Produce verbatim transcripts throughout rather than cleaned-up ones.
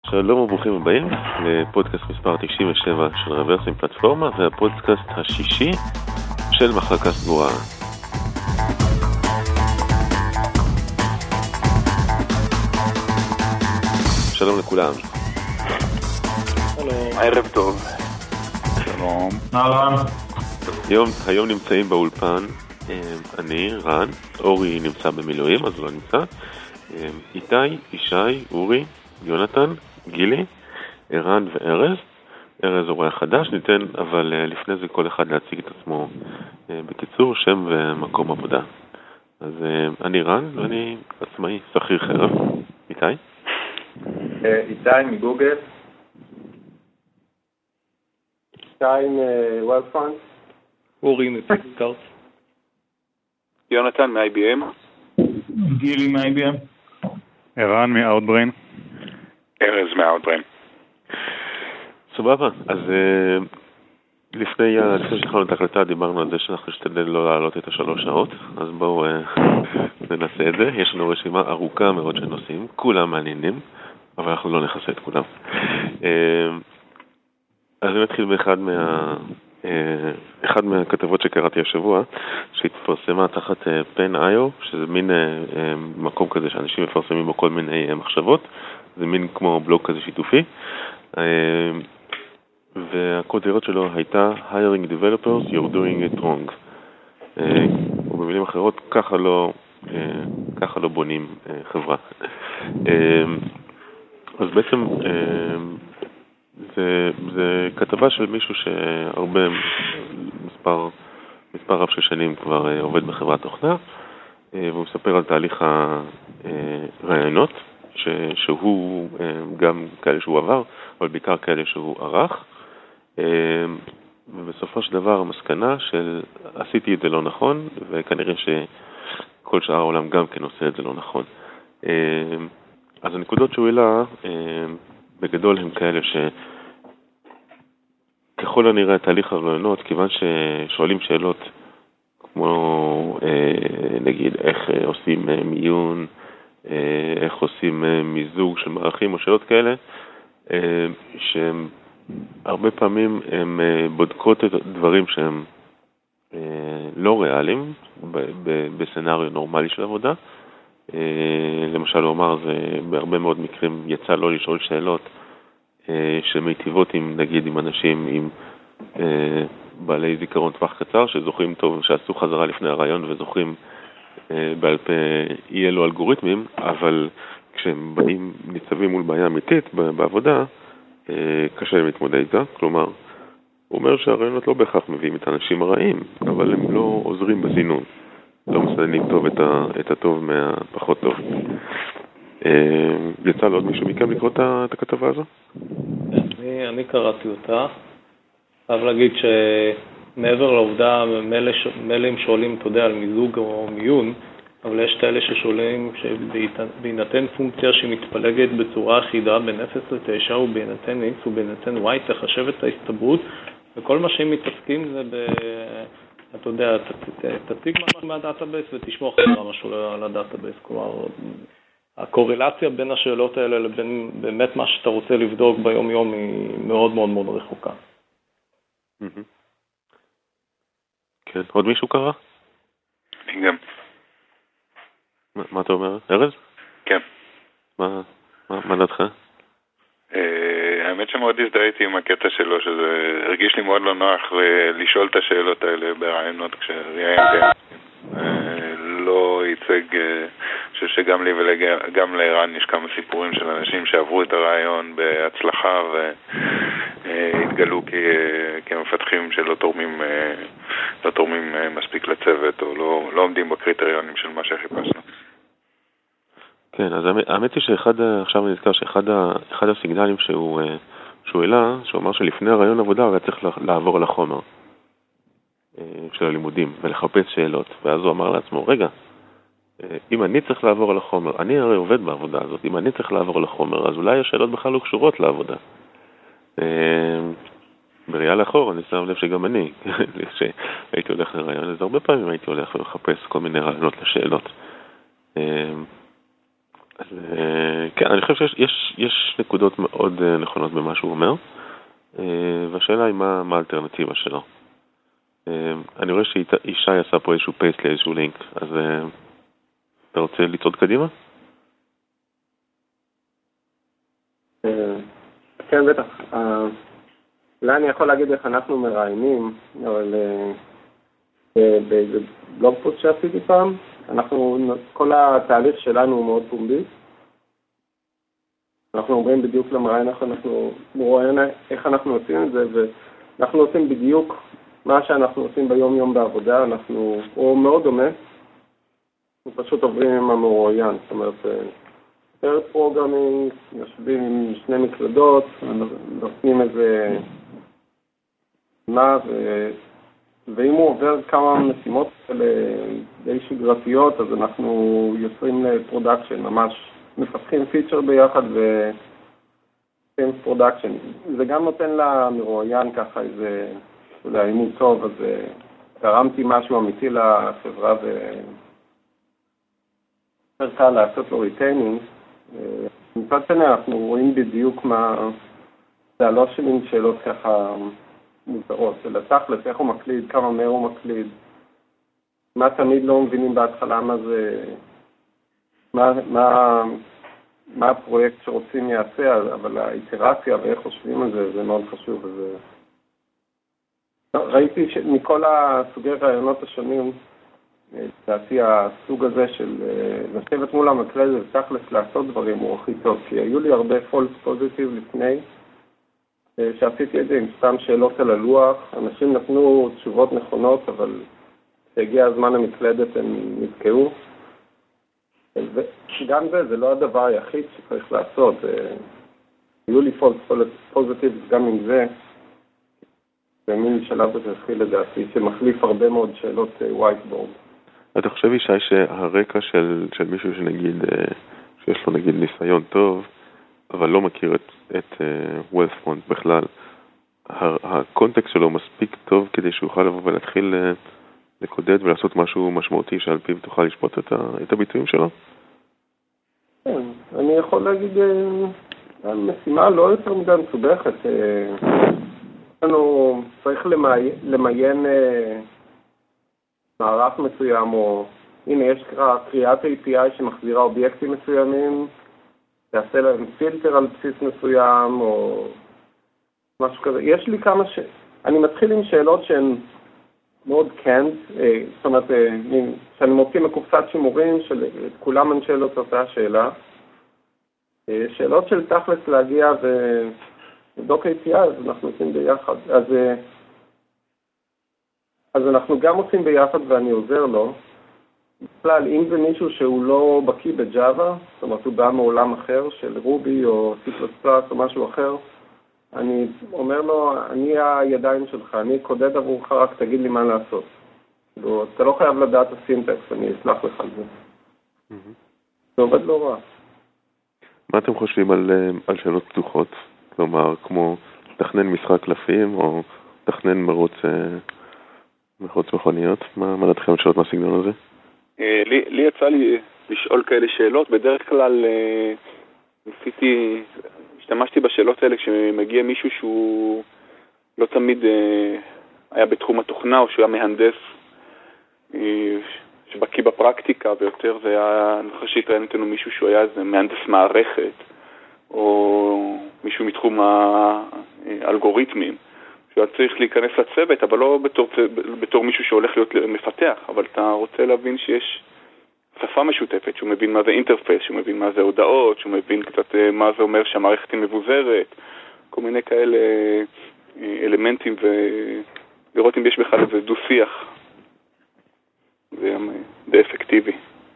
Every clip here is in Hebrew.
שלום וברוכים הבאים לפודקאסט מספר תשעים ושבע של רוורסים פלטפורמה, והפודקאסט השישי של מחלקה סגורה. שלום לכולם. שלום. ערב טוב. שלום. אהלן. היום, היום נמצאים באולפן אני, רן, אורי נמצא במילואים אז הוא לא נמצא, איתי, ישי, אורי, יונתן, גילי, ערן וארז. ארז אורח חדש, ניתן אבל לפני זה כל אחד להציג את עצמו בקיצור, שם ומקום עבודה. אז אני רן ואני עצמאי שכיר חרב. איתי? איתי מגוגל. איתי מוולפרנט. אורי מפיקארט. יונתן מ-איי בי אם. גילי מ-איי בי אם. ערן מ-Outbrain. ארז מ-Outbrain. סבבה, אז uh, לפני, uh, לפני שהתחלנו את ההקלטה דיברנו על זה שאנחנו נשתדל לא לעלות את השלוש שעות, אז בואו uh, ננסה את זה. יש לנו רשימה ארוכה מאוד של נושאים, כולם מעניינים, אבל אנחנו לא נכסה את כולם. Uh, אז אני מתחיל באחד מה... אחד מהכתבות שקראתי השבוע שהתפרסמה תחת פן איי או, שזה מין מקום כזה שאנשים מפרסמים בו כל מיני מחשבות, זה מין כמו בלוג כזה שיתופי, והכותרת שלו הייתה hiring developers, you're doing it wrong. ובמילים אחרות, ככה לא, ככה לא בונים חברה. אז בעצם זה, זה כתבה של מישהו שהרבה, מספר, מספר רב של שנים כבר עובד בחברת תוכנה, והוא מספר על תהליך הרעיונות, ש, שהוא גם כאלה שהוא עבר, אבל בעיקר כאלה שהוא ערך, ובסופו של דבר המסקנה של עשיתי את זה לא נכון, וכנראה שכל שאר העולם גם כן עושה את זה לא נכון. אז הנקודות שהוא העלה, בגדול הם כאלה שככל הנראה תהליך הרעיונות, כיוון ששואלים שאלות כמו נגיד איך עושים מיון, איך עושים מיזוג של מערכים או שאלות כאלה, שהם הרבה פעמים הם בודקות את הדברים שהם לא ריאליים בסצנריו נורמלי של עבודה. למשל הוא אמר, זה בהרבה מאוד מקרים יצא לא לשאול שאלות שמיטיבות עם, נגיד, עם אנשים עם בעלי זיכרון טווח קצר, שזוכרים טוב, שעשו חזרה לפני הרעיון וזוכרים בעל פה אי אלו אלגוריתמים, אבל כשהם באים ניצבים מול בעיה אמיתית בעבודה, קשה להם להתמודד איתה. כלומר, הוא אומר שהרעיונות לא בהכרח מביאים את האנשים הרעים, אבל הם לא עוזרים בסינון. לא מסננים טוב את, ה, את הטוב מהפחות טוב. יצא לעוד מישהו מכם לקרוא את הכתבה הזו? אני, אני קראתי אותה. חייב להגיד שמעבר לעובדה, מלאים שואלים, אתה יודע, על מיזוג או מיון, אבל יש כאלה ששואלים שבהינתן פונקציה שמתפלגת בצורה אחידה בין אפס לתשע ובהינתן X ובהינתן Y, תחשב את ההסתברות, וכל מה שהם מתעסקים זה ב... אתה יודע, תציג משהו מהדאטאבייס ותשמור חזרה משהו על הדאטאבייס. כלומר, הקורלציה בין השאלות האלה לבין באמת מה שאתה רוצה לבדוק ביום יום היא מאוד מאוד מאוד רחוקה. כן, עוד מישהו קרא? אני גם. מה אתה אומר, ארז? כן. מה דעתך? האמת שמאוד הזדהיתי עם הקטע שלו, שזה הרגיש לי מאוד לא נוח לשאול את השאלות האלה ברעיונות כשראיינתי. לא ייצג, אני חושב שגם לי וגם לערן יש כמה סיפורים של אנשים שעברו את הרעיון בהצלחה והתגלו כמפתחים שלא תורמים, לא תורמים מספיק לצוות או לא, לא עומדים בקריטריונים של מה שחיפשנו. כן, אז האמת היא שאחד, עכשיו אני נזכר שאחד אחד הסיגנלים שהוא, שהוא העלה, שהוא אמר שלפני הרעיון עבודה הוא היה צריך לעבור על החומר של הלימודים ולחפש שאלות, ואז הוא אמר לעצמו, רגע, אם אני צריך לעבור על החומר, אני הרי עובד בעבודה הזאת, אם אני צריך לעבור על החומר, אז אולי השאלות בכלל לא קשורות לעבודה. בראייה לאחור, אני שם לב שגם אני, כשהייתי הולך לרעיון, אז הרבה פעמים הייתי הולך ומחפש כל מיני רעיונות לשאלות. אז כן, אני חושב שיש יש, יש נקודות מאוד נכונות במה שהוא אומר, והשאלה היא מה, מה האלטרנטיבה שלו. אני רואה שישי עשה פה איזשהו פייסט לאיזשהו לינק, אז אתה רוצה לצעוד קדימה? כן, בטח. אולי אני יכול להגיד איך אנחנו מראיינים, אבל באיזה בלוג פוסט שעשיתי פעם, אנחנו, כל התהליך שלנו הוא מאוד פומבי. אנחנו אומרים בדיוק למראיין איך אנחנו, מראיין איך אנחנו עושים את זה, ואנחנו עושים בדיוק מה שאנחנו עושים ביום יום בעבודה, אנחנו, הוא מאוד דומה, אנחנו פשוט עוברים עם המראיין, זאת אומרת, פרט פרוגרמינג, יושבים עם שני מקלדות, נותנים איזה מה, ו... ואם הוא עובר כמה משימות כאלה די שגרתיות, אז אנחנו יוצרים לפרודקשן, ממש מפתחים פיצ'ר ביחד ועושים פרודקשן. זה גם נותן למרואיין ככה איזה, אולי אם הוא טוב, אז גרמתי משהו אמיתי לחברה ויותר קל לעשות לו ריטיינינג. מצד שני אנחנו רואים בדיוק מה, זה לא שמים שאלות ככה מוזרות, אלא תכלס, איך הוא מקליד, כמה מהר הוא מקליד, מה תמיד לא מבינים בהתחלה, מה זה, מה, מה, מה הפרויקט שרוצים יעשה, אבל האיטרציה ואיך חושבים על זה, זה מאוד חשוב. וזה... ראיתי שמכל הסוגי רעיונות השונים, לדעתי הסוג הזה של לשבת מול המקלד ותכלס לעשות דברים הוא הכי טוב, כי היו לי הרבה פולס פוזיטיב לפני, שעשיתי את זה עם סתם שאלות על הלוח, אנשים נתנו תשובות נכונות, אבל כשהגיע הזמן המקלדת הם נתקעו. וגם זה, זה לא הדבר היחיד שצריך לעשות. היו לי פולס פוזיטיב גם עם זה, ומין שלב הזה התחיל לדעתי, שמחליף הרבה מאוד שאלות ווייטבורד. אתה חושב ישי שהרקע של, של מישהו שנגיד, שיש לו נגיד ניסיון טוב, אבל לא מכיר את, את uh, Wealthfront בכלל, הקונטקסט שלו מספיק טוב כדי שהוא יוכל לבוא ולהתחיל uh, לקודד ולעשות משהו משמעותי שעל פיו תוכל לשפוט את, ה, את הביצועים שלו? כן, אני יכול להגיד, המשימה לא יותר מדי מסובכת. לנו צריך למיין, למיין מערך מסוים, או הנה יש קריאת איי פי איי שמחזירה אובייקטים מסוימים, תעשה להם פילטר על בסיס מסוים, או משהו כזה. יש לי כמה ש... אני מתחיל עם שאלות שהן מאוד קנט, זאת אומרת, שאני מוציא מקופסת שימורים, של כולם הן שאלות אותה שאלה. שאלות של תכלס להגיע ובדוק איי פי איי, אז אנחנו עושים ביחד. אז, אז אנחנו גם עושים ביחד ואני עוזר לו. בכלל, אם זה מישהו שהוא לא בקיא בג'אווה, זאת אומרת, הוא בא מעולם אחר של רובי או סי פלוס פלוס או משהו אחר, אני אומר לו, אני הידיים שלך, אני קודד עבורך, רק תגיד לי מה לעשות. אתה לא חייב לדעת הסינטקס, אני אסלח לך על זה. זה עובד לא רע. מה אתם חושבים על, על שאלות פתוחות? כלומר, כמו תכנן משחק קלפים או תכנן מרוץ, מרוץ מכוניות? מה, מה דעתכם על שאלות מהסגנון הזה? לי, לי יצא לי לשאול כאלה שאלות. בדרך כלל ניסיתי, השתמשתי בשאלות האלה כשמגיע מישהו שהוא לא תמיד היה בתחום התוכנה או שהוא היה מהנדס שבקיא בפרקטיקה, ויותר זה היה, אני חושב שהתראיינתי לנו מישהו שהוא היה איזה מהנדס מערכת או מישהו מתחום האלגוריתמים שהוא צריך להיכנס לצוות, אבל לא בתור, בתור מישהו שהולך להיות מפתח, אבל אתה רוצה להבין שיש שפה משותפת, שהוא מבין מה זה אינטרפייס, שהוא מבין מה זה הודעות, שהוא מבין קצת מה זה אומר שהמערכת היא מבוזרת, כל מיני כאלה אלמנטים, ולראות אם יש בכלל איזה דו-שיח. זה די אפקטיבי.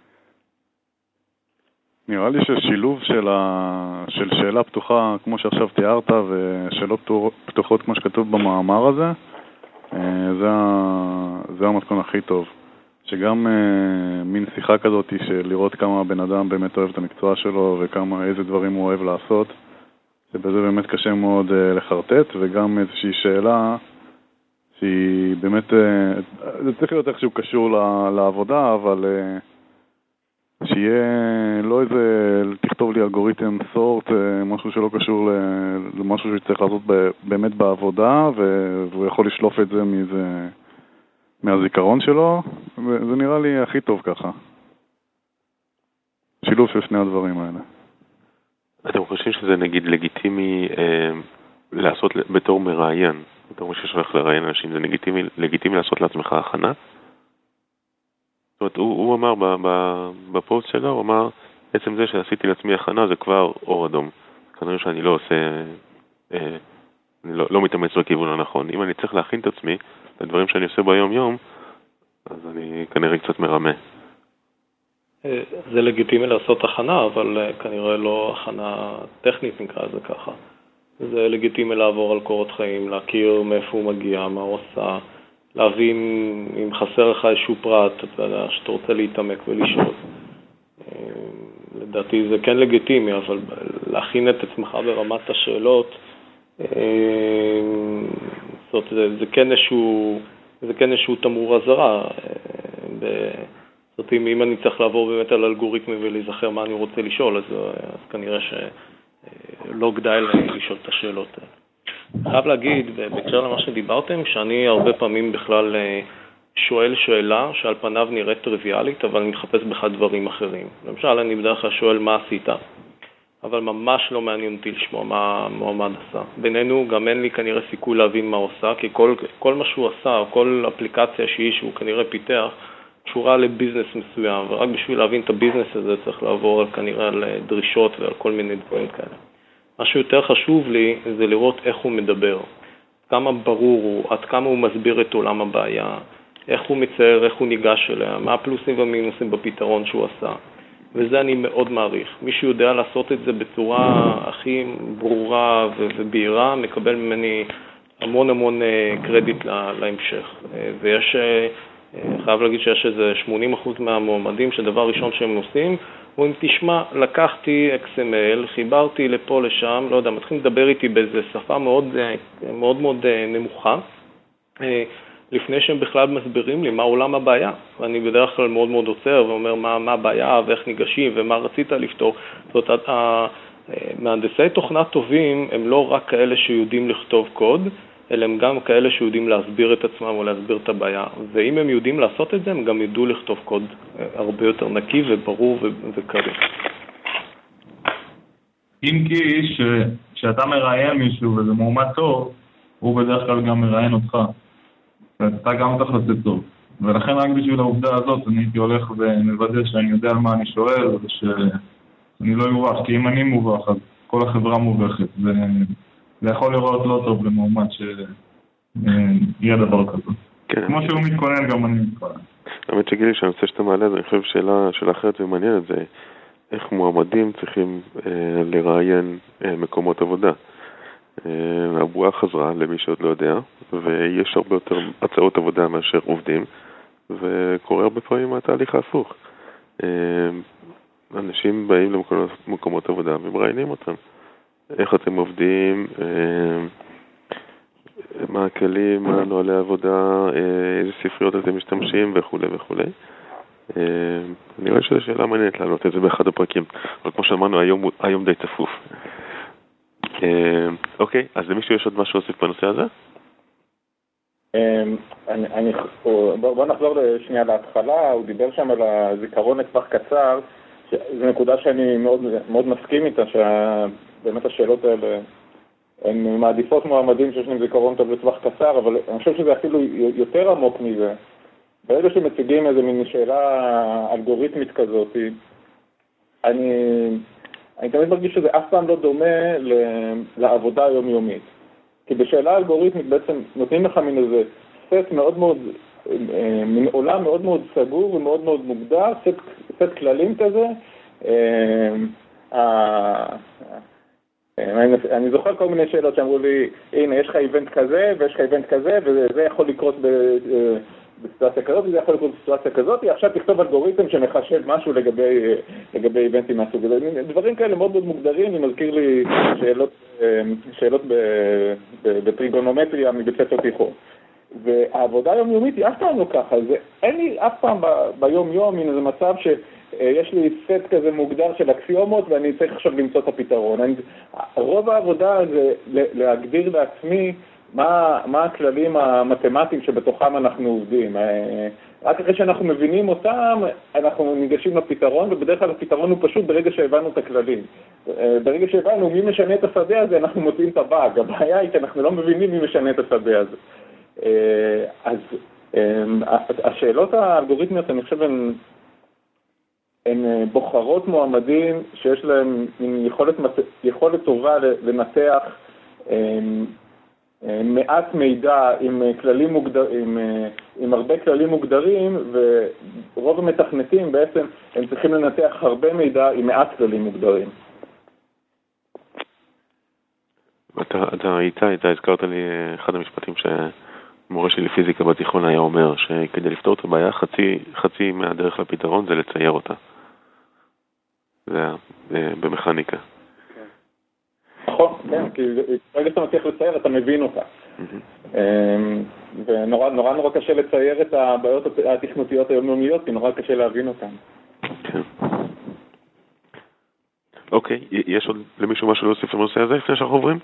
נראה לי ששילוב של, ה... של שאלה פתוחה, כמו שעכשיו תיארת, ושאלות פתוחות כמו שכתוב במאמר הזה, זה, ה... זה המתכון הכי טוב. שגם מין שיחה כזאת של לראות כמה הבן אדם באמת אוהב את המקצוע שלו, וכמה איזה דברים הוא אוהב לעשות, שבזה באמת קשה מאוד לחרטט, וגם איזושהי שאלה שהיא באמת, זה צריך להיות איכשהו קשור לעבודה, אבל שיהיה לא איזה, תכתוב לי אלגוריתם סורט, משהו שלא קשור למשהו שצריך לעשות באמת בעבודה, והוא יכול לשלוף את זה מאיזה, מהזיכרון שלו, וזה נראה לי הכי טוב ככה. שילוב של שני הדברים האלה. אתם חושבים שזה נגיד לגיטימי אה, לעשות בתור מראיין, בתור מי ששולח לראיין אנשים, זה לגיטימי, לגיטימי לעשות לעצמך הכנה? זאת אומרת, הוא, הוא אמר בפוסט שלו, הוא אמר, בעצם זה שעשיתי לעצמי הכנה זה כבר אור אדום. כנראה שאני לא עושה, אה, אני לא, לא מתאמץ בכיוון הנכון. אם אני צריך להכין את עצמי לדברים שאני עושה ביום יום, אז אני כנראה קצת מרמה. זה לגיטימי לעשות הכנה, אבל כנראה לא הכנה טכנית נקרא זה ככה. זה לגיטימי לעבור על קורות חיים, להכיר מאיפה הוא מגיע, מה הוא עושה, להבין אם חסר לך איזשהו פרט, אתה יודע, שאתה רוצה להתעמק ולשאול. לדעתי זה כן לגיטימי, אבל להכין את עצמך ברמת השאלות, זאת, זה, זה כן איזשהו, זה כן איזשהו תמרור אזהרה. זאת אומרת, אם אני צריך לעבור באמת על אלגוריתמים ולהיזכר מה אני רוצה לשאול, אז, אז כנראה שלא כדאי לשאול את השאלות האלה. חייב להגיד, בהקשר למה שדיברתם, שאני הרבה פעמים בכלל שואל שאלה שעל פניו נראית טריוויאלית, אבל אני מחפש בך דברים אחרים. למשל, אני בדרך כלל שואל מה עשית, אבל ממש לא מעניין אותי לשמוע מה מועמד עשה. בינינו גם אין לי כנראה סיכוי להבין מה הוא עשה, כי כל, כל מה שהוא עשה, או כל אפליקציה שהיא שהוא כנראה פיתח, קשורה לביזנס מסוים, ורק בשביל להבין את הביזנס הזה צריך לעבור על, כנראה על דרישות ועל כל מיני דברים כאלה. מה שיותר חשוב לי זה לראות איך הוא מדבר, כמה ברור הוא, עד כמה הוא מסביר את עולם הבעיה, איך הוא מצייר, איך הוא ניגש אליה, מה הפלוסים והמינוסים בפתרון שהוא עשה. וזה אני מאוד מעריך. מי שיודע לעשות את זה בצורה הכי ברורה ובהירה, מקבל ממני המון המון קרדיט להמשך. ויש, חייב להגיד שיש איזה שמונים אחוז מהמועמדים שדבר ראשון שהם עושים, הוא אם תשמע, לקחתי אקס אם אל, חיברתי לפה לשם, לא יודע, מתחילים לדבר איתי באיזו שפה מאוד מאוד, מאוד נמוכה, לפני שהם בכלל מסבירים לי מה עולם הבעיה. ואני בדרך כלל מאוד מאוד עוצר ואומר מה, מה הבעיה ואיך ניגשים ומה רצית לפתור. זאת אומרת, מהנדסי תוכנה טובים הם לא רק כאלה שיודעים לכתוב קוד, אלא הם גם כאלה שיודעים להסביר את עצמם או להסביר את הבעיה. ואם הם יודעים לעשות את זה, הם גם ידעו לכתוב קוד הרבה יותר נקי וברור וקריא. אם כי שאתה מראיין מישהו וזה מועמד טוב, הוא בדרך כלל גם מראיין אותך. ואתה גם צריך לצאת טוב. ולכן רק בשביל העובדה הזאת אני הייתי הולך ומוודא שאני יודע על מה אני שואל, ושאני לא יובח, כי אם אני מובח אז כל החברה מובחת. זה יכול לראות לא טוב למועמד שיהיה דבר כזה. כן. כמו שהוא מתכונן, גם אני מתכונן. האמת שגילי, שאני רוצה שאתה מעלה, אני חושב שאלה של אחרת ומעניינת זה איך מועמדים צריכים אה, לראיין אה, מקומות עבודה. אה, הבועה חזרה למי שעוד לא יודע, ויש הרבה יותר הצעות עבודה מאשר עובדים, וקורה הרבה פעמים מהתהליך ההפוך. אה, אנשים באים למקומות, למקומות עבודה ומראיינים אותם. איך אתם עובדים, מה הכלים, מה נוהלי עבודה, איזה ספריות אתם משתמשים וכו' וכו'. אני רואה שזו שאלה מעניינת לעלות את זה באחד הפרקים, אבל כמו שאמרנו, היום, היום די צפוף. אוקיי, אז למישהו יש עוד משהו להוסיף בנושא הזה? בוא נחזור שנייה להתחלה, הוא דיבר שם על הזיכרון לטווח קצר, זו נקודה שאני מאוד, מאוד מסכים איתה, שבאמת השאלות האלה הן מעדיפות מועמדים שיש להם זיכרון טוב לטווח קצר, אבל אני חושב שזה אפילו יותר עמוק מזה. ברגע שמציגים איזו מין שאלה אלגוריתמית כזאת, אני, אני תמיד מרגיש שזה אף פעם לא דומה לעבודה היומיומית. כי בשאלה אלגוריתמית בעצם נותנים לך מין איזה סט מאוד מאוד, מין עולם מאוד מאוד סגור ומאוד מאוד מוגדר, סט, סט כללים כזה. אני זוכר כל מיני שאלות שאמרו לי, הנה יש לך איבנט כזה ויש לך איבנט כזה וזה יכול לקרות בסיטואציה כזאת וזה יכול לקרות בסיטואציה כזאת, עכשיו תכתוב אלגוריתם שמחשב משהו לגבי לגבי איבנטים מהסוג הזה. דברים כאלה מאוד מאוד מוגדרים, זה מזכיר לי שאלות שאלות בטריגונומטריה מבית ספר תיכון. והעבודה היומיומית היא אף פעם לא ככה. זה, אין לי אף פעם ב, ביום-יום מן איזה מצב שיש לי סט כזה מוגדר של אקסיומות ואני צריך עכשיו למצוא את הפתרון. אני, רוב העבודה זה להגדיר לעצמי מה, מה הכללים המתמטיים שבתוכם אנחנו עובדים. רק אחרי שאנחנו מבינים אותם, אנחנו ניגשים לפתרון, ובדרך כלל הפתרון הוא פשוט ברגע שהבנו את הכללים. ברגע שהבנו מי משנה את השדה הזה, אנחנו מוצאים את הבאג. הבעיה היא שאנחנו לא מבינים מי משנה את השדה הזה. אז השאלות האלגוריתמיות, אני חושב, הן, הן בוחרות מועמדים שיש להם יכולת, יכולת טובה לנתח מעט מידע עם כללים מוגדרים, עם, עם הרבה כללים מוגדרים, ורוב המתכנתים בעצם הם צריכים לנתח הרבה מידע עם מעט כללים מוגדרים. אתה, אתה איתה, אתה הזכרת לי אחד המשפטים שמורה שלי לפיזיקה בתיכון היה אומר, שכדי לפתור את הבעיה, חצי, חצי מהדרך לפתרון זה לצייר אותה. זה במכניקה. נכון, כן, כי ברגע שאתה מצליח לצייר, אתה מבין אותה. ונורא נורא נורא קשה לצייר את הבעיות התכנותיות היומיומיות, כי נורא קשה להבין אותן. כן. אוקיי, יש עוד למישהו משהו להוסיף לנושא הזה לפני שאנחנו עוברים?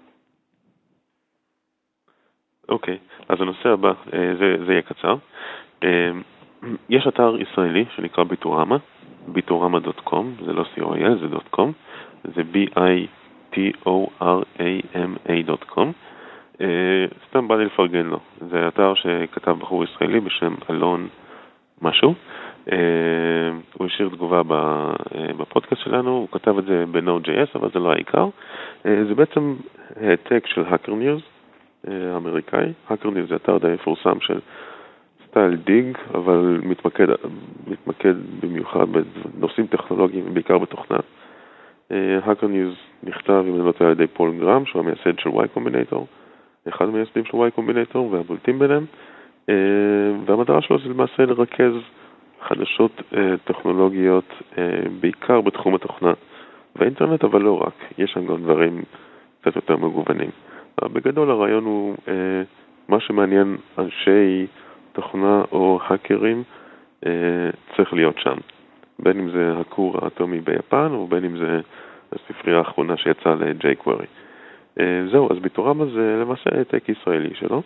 אוקיי, אז הנושא הבא, זה, זה יהיה קצר. יש אתר ישראלי שנקרא ביטורמה, ביטורמה דוט קום, זה לא סי או איי, זה .com, זה בי-איי טי או אר איי אם איי דוט קום. סתם בא לי לפרגן לו. זה אתר שכתב בחור ישראלי בשם אלון משהו. הוא השאיר תגובה בפודקאסט שלנו, הוא כתב את זה ב-Node.js, אבל זה לא העיקר. זה בעצם העתק של Hacker News האמריקאי. Hacker News זה אתר די מפורסם של סטייל דיג, אבל מתמקד, מתמקד במיוחד בנושאים טכנולוגיים, בעיקר בתוכנה. Hacker News נכתב עם הנוטה על ידי פול גרם, שהוא המייסד של Y Combinator, אחד המייסדים של Y Combinator והבולטים ביניהם, והמטרה שלו זה למעשה לרכז חדשות טכנולוגיות, בעיקר בתחום התוכנה והאינטרנט, אבל לא רק, יש שם גם דברים קצת יותר מגוונים. בגדול הרעיון הוא מה שמעניין אנשי תוכנה או האקרים צריך להיות שם. בין אם זה הכור האטומי ביפן, או בין אם זה הספרייה האחרונה שיצאה ל-jQuery. זהו, אז ביטורמה זה למעשה העתק ישראלי שלו,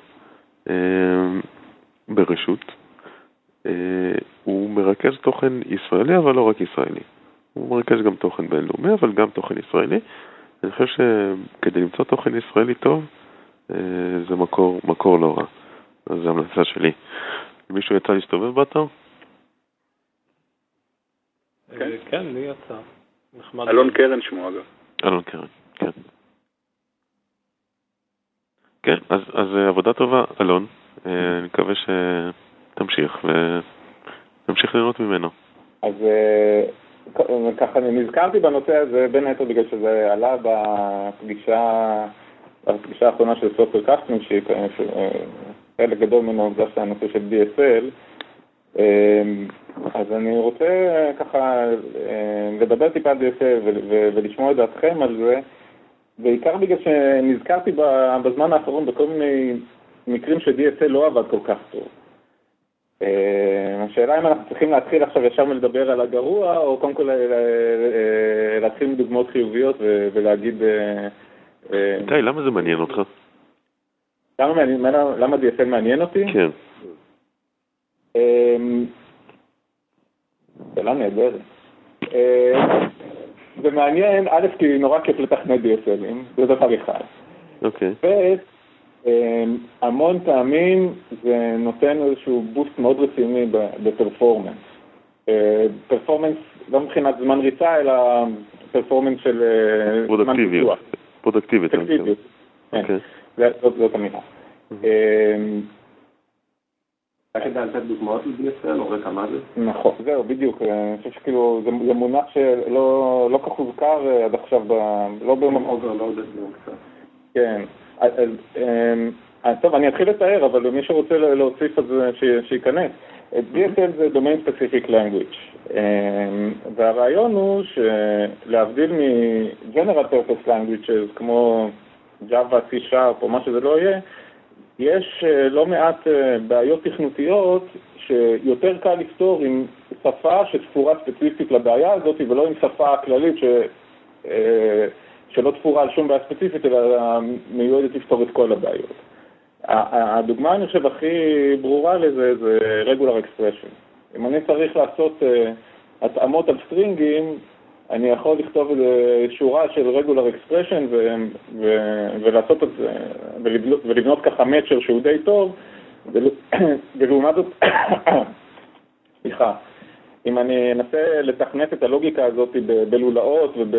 ברשות. הוא מרכז תוכן ישראלי, אבל לא רק ישראלי. הוא מרכז גם תוכן בינלאומי, אבל גם תוכן ישראלי. אני חושב שכדי למצוא תוכן ישראלי טוב, זה מקור, מקור לא רע. אז זו המלצה שלי. מישהו יצא להסתובב באתר? כן, לי יצא. אלון קרן שמו אגב. אלון קרן, כן. כן, אז, אז עבודה טובה, אלון. אני מקווה שתמשיך ותמשיך ליהנות ממנו. אז ככה אני נזכרתי בנושא הזה, בין היתר בגלל שזה עלה בפגישה, בפגישה האחרונה של סופר קאסטינג, שחלק גדול ממנו הוקדש לנושא של די אס אל. אז אני רוצה ככה לדבר טיפה על די אס אל ולשמוע את דעתכם על זה, בעיקר בגלל שנזכרתי בזמן האחרון בכל מיני מקרים ש-די אס אל לא עבד כל כך טוב. השאלה אם אנחנו צריכים להתחיל עכשיו ישר מלדבר על הגרוע, או קודם כל להתחיל מדוגמאות חיוביות ולהגיד... די, למה זה מעניין אותך? למה די אס אל מעניין אותי? כן. שאלה נהדרת. זה מעניין, א', כי נורא כיף לתכנת די אס אל'ים, זה דבר אחד. אוקיי. והמון פעמים זה נותן איזשהו בוסט מאוד רציני בפרפורמנס. פרפורמנס לא מבחינת זמן ריצה, אלא פרפורמנס של זמן פיתוח. פרודקטיביות. פרודקטיביות, כן. זאת המילה. איך אתה נתת דוגמאות ל-די אס אל או רקע מה זה? נכון, זהו, בדיוק. אני חושב שכאילו, זה מונח שלא כך הוזכר עד עכשיו, לא במקום. לא יודעת לי קצת. כן. טוב, אני אתחיל לתאר, אבל מי שרוצה להוסיף את זה, שייכנס. די אס אל זה Domain Specific Language. והרעיון הוא שלהבדיל מ-General Purpose Languages, כמו Java, C Sharp או מה שזה לא יהיה, יש לא מעט בעיות תכנותיות שיותר קל לפתור עם שפה שתפורה ספציפית לבעיה הזאת, ולא עם שפה כללית ש... שלא תפורה על שום בעיה ספציפית, אלא מיועדת לפתור את כל הבעיות. הדוגמה, אני חושב, הכי ברורה לזה זה regular expression. אם אני צריך לעשות התאמות על סטרינגים, אני יכול לכתוב שורה של regular expression ו- ו- ולעשות את זה, ולבנות, ולבנות ככה מצ'ר שהוא די טוב, ולעומת זאת, סליחה, אם אני אנסה לתכנת את הלוגיקה הזאת בלולאות וב...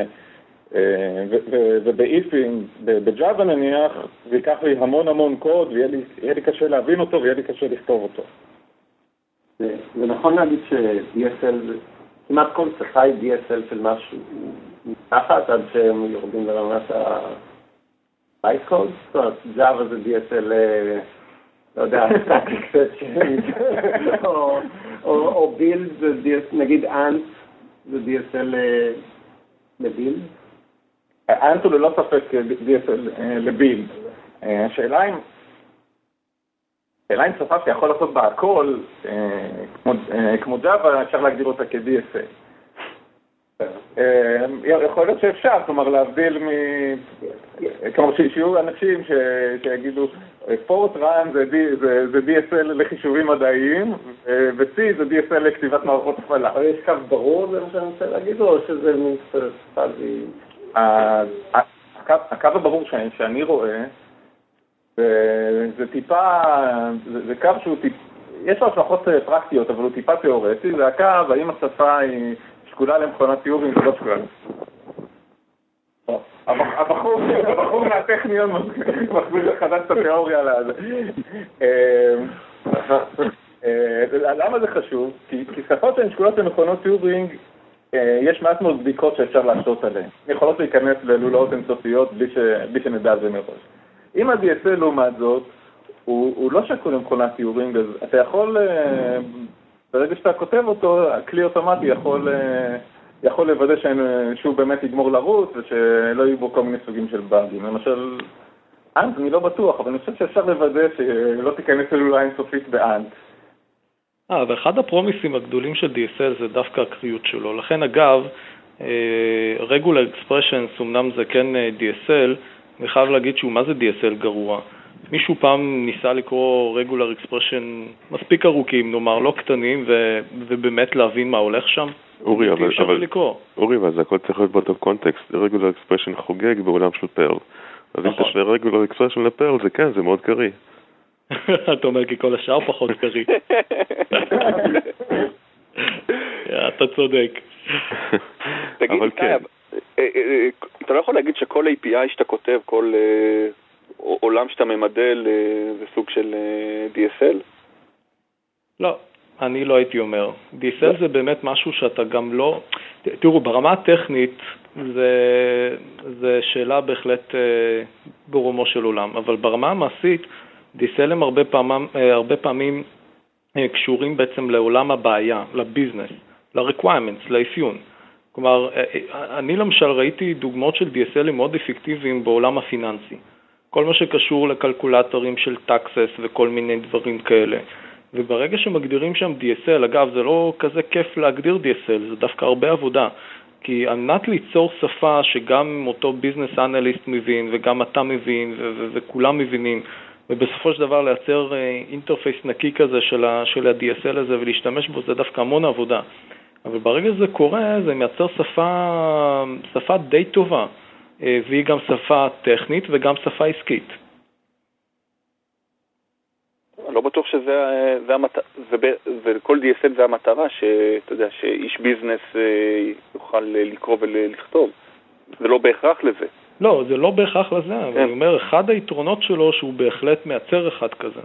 ובאיפים, בג'אווה נניח, זה ייקח לי המון המון קוד, ויהיה לי, יהיה לי קשה להבין אותו, ויהיה לי קשה לכתוב אותו. זה, זה נכון להגיד ש-די אס אל, כמעט כל שפה היא די אס אל של משהו מתחת, עד שהם יורדים לרמת ה-byte code, זאת אומרת, ג'אווה זה די אס אל, לא יודע, או בילד זה די אס אל, נגיד אנט זה די אס אל לבילד? אנט הוא ללא ספק די אס אל לבילד. השאלה אם השאלה אם שפה שיכול לעשות בה הכל, כמו ג'אווה, אפשר להגדיר אותה כ-די אס אל. יכול להיות שאפשר, כלומר להבדיל מ... כלומר שיהיו אנשים שיגידו פורט רן זה די אס אל לחישובים מדעיים, ו-C זה די אס אל לכתיבת מערכות הפעלה. אבל יש קו ברור, זה מה שאני רוצה להגיד, או שזה מפספסי? הקו הברור שאני רואה, זה טיפה, זה קו שהוא טיפה, יש לו השלכות פרקטיות, אבל הוא טיפה תיאורטי, זה הקו, האם השפה היא שקולה למכונת טיורינג, זה לא שקולה. הבחור מהטכניון מחזיר לחדש את התיאוריה על זה. למה זה חשוב? כי שפות שהן שקולות למכונות טיורינג, יש מעט מאוד בדיקות שאפשר לעשות עליהן. יכולות להיכנס ללולאות אינסופיות בלי שנדע על זה מראש. אם ה-די אס אל לעומת זאת, הוא לא שקול למכונת טיורינג, אז אתה יכול, ברגע שאתה כותב אותו, הכלי אוטומטי יכול... יכול לוודא שהוא באמת יגמור לרוץ ושלא יהיו בו כל מיני סוגים של באגים. למשל, אנט אני לא בטוח, אבל אני חושב שאפשר לוודא שלא תיכנס ללולה אינסופית באנט. אה, ואחד הפרומיסים הגדולים של די אס אל זה דווקא הקריאות שלו. לכן אגב, regular expressions, אמנם זה כן די אס אל, אני חייב להגיד שהוא מה זה די אס אל גרוע. מישהו פעם ניסה לקרוא regular expression מספיק ארוכים, נאמר לא קטנים, ו- ובאמת להבין מה הולך שם. אורי, אבל, אבל, אורי, אבל זה הכל צריך להיות באותו קונטקסט. regular expression חוגג בעולם של פרל. אז אם תשווה regular expression לפרל, זה כן, זה מאוד קרי. אתה אומר כי כל השאר פחות קרי. אתה צודק. תגיד, אתה לא יכול להגיד שכל איי פי איי שאתה כותב, כל עולם שאתה ממדל, זה סוג של די אס אל? לא. אני לא הייתי אומר. די אס אל זה באמת משהו שאתה גם לא... תראו, ברמה הטכנית זה, זה שאלה בהחלט ברומו של עולם, אבל ברמה המעשית, די אס אל הם הרבה פעמים, הרבה פעמים קשורים בעצם לעולם הבעיה, לביזנס, ל-requirements, לאפיון. כלומר, אני למשל ראיתי דוגמאות של די אס אל מאוד אפקטיביים בעולם הפיננסי. כל מה שקשור לקלקולטורים של טקסס וכל מיני דברים כאלה. וברגע שמגדירים שם די אס אל, אגב, זה לא כזה כיף להגדיר די אס אל, זה דווקא הרבה עבודה. כי על מנת ליצור שפה שגם אותו ביזנס אנליסט מבין, וגם אתה מבין, ו- ו- וכולם מבינים, ובסופו של דבר לייצר אינטרפייס נקי כזה של ה-די אס אל הזה ולהשתמש בו, זה דווקא המון עבודה. אבל ברגע שזה קורה, זה מייצר שפה, שפה די טובה, והיא גם שפה טכנית וגם שפה עסקית. אני לא בטוח שזה זה המטרה, וכל די אס אל זה המטרה, שאתה יודע, שאיש ביזנס יוכל לקרוא ולכתוב. זה לא בהכרח לזה. לא, זה לא בהכרח לזה, אבל אני אומר, אחד היתרונות שלו שהוא בהחלט מייצר אחד כזה.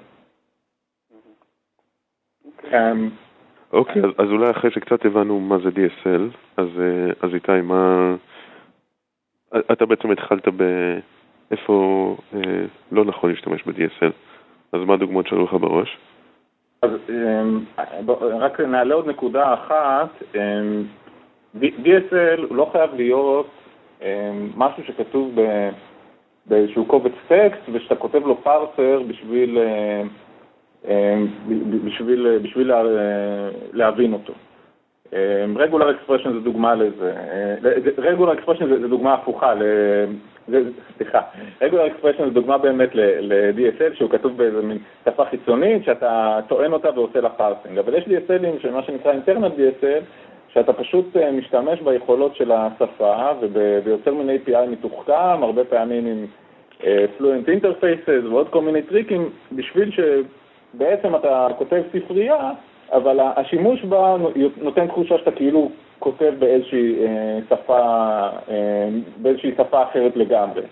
אוקיי, אז אולי אחרי שקצת הבנו מה זה די אס אל, אז איתי, מה... אתה בעצם התחלת באיפה לא נכון להשתמש ב-די אס אל. אז מה הדוגמאות שלו לך בראש? אז רק נעלה עוד נקודה אחת. די אס אל הוא לא חייב להיות משהו שכתוב באיזשהו קובץ טקסט, ושאתה כותב לו פארסר בשביל, בשביל, בשביל להבין אותו. Regular expression זה דוגמה לזה. Regular expression זה דוגמה הפוכה. סליחה. Regular expression זה דוגמה באמת ל-די אס אל, שהוא כתוב באיזה מין שפה חיצונית, שאתה טוען אותה ועושה לה פארסינג. אבל יש די אס אלים, שמה שנקרא Internal די אס אל, שאתה פשוט משתמש ביכולות של השפה, וביוצר מיני איי פי איי מתוחכם, הרבה פעמים עם Fluent Interfaces ועוד כל מיני טריקים, בשביל שבעצם אתה כותב ספרייה, אבל השימוש בה נותן תחושה שאתה כאילו כותב באיזושהי שפה, באיזושהי שפה אחרת לגמרי.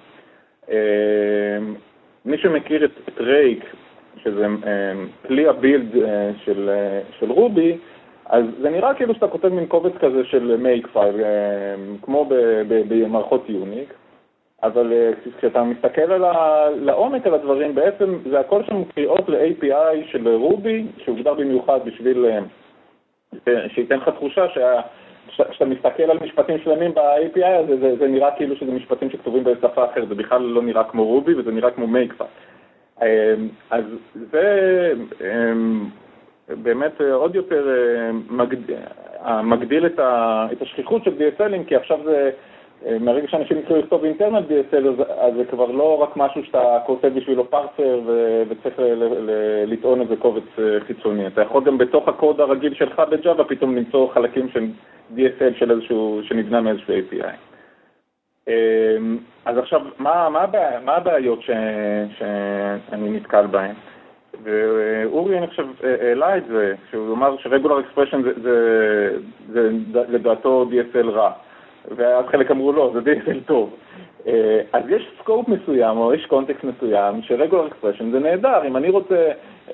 מי שמכיר את, את רייק, שזה כלי הבילד של, של רובי, אז זה נראה כאילו שאתה כותב מין קובץ כזה של make file, כמו במערכות יוניק, אבל כשאתה מסתכל על לעומק על הדברים, בעצם זה הכל שם קריאות ל-איי פי איי של רובי, שהוגדר במיוחד בשביל שייתן לך תחושה שאתה מסתכל על משפטים שלמים ב-איי פי איי, אז זה, זה נראה כאילו שזה משפטים שכתובים בשפה אחרת, זה בכלל לא נראה כמו רובי וזה נראה כמו make file. אז זה באמת עוד יותר מגדיל, מגדיל את, ה, את השכיחות של די אס אלים, כי עכשיו זה, מהרגע שאנשים התחילו לכתוב אינטרנט די אס אל, אז, אז זה כבר לא רק משהו שאתה כותב בשבילו פארסר ו, וצריך ל, ל, לטעון איזה קובץ חיצוני. אתה יכול גם בתוך הקוד הרגיל שלך בג'אווה פתאום למצוא חלקים של די אס אל של איזשהו, שנבנה מאיזשהו איי פי איי. אז עכשיו, מה, מה, הבע, מה הבעיות ש, שאני נתקל בהן? ואורי, אני חושב, העלה את זה, שהוא אמר ש-Regular Expression זה, זה, זה, זה לדעתו די אס אל רע. ואז חלק אמרו לא, זה די אס אל טוב. אז יש סקופ מסוים, או יש קונטקסט מסוים, ש-Regular Expression זה נהדר. אם אני רוצה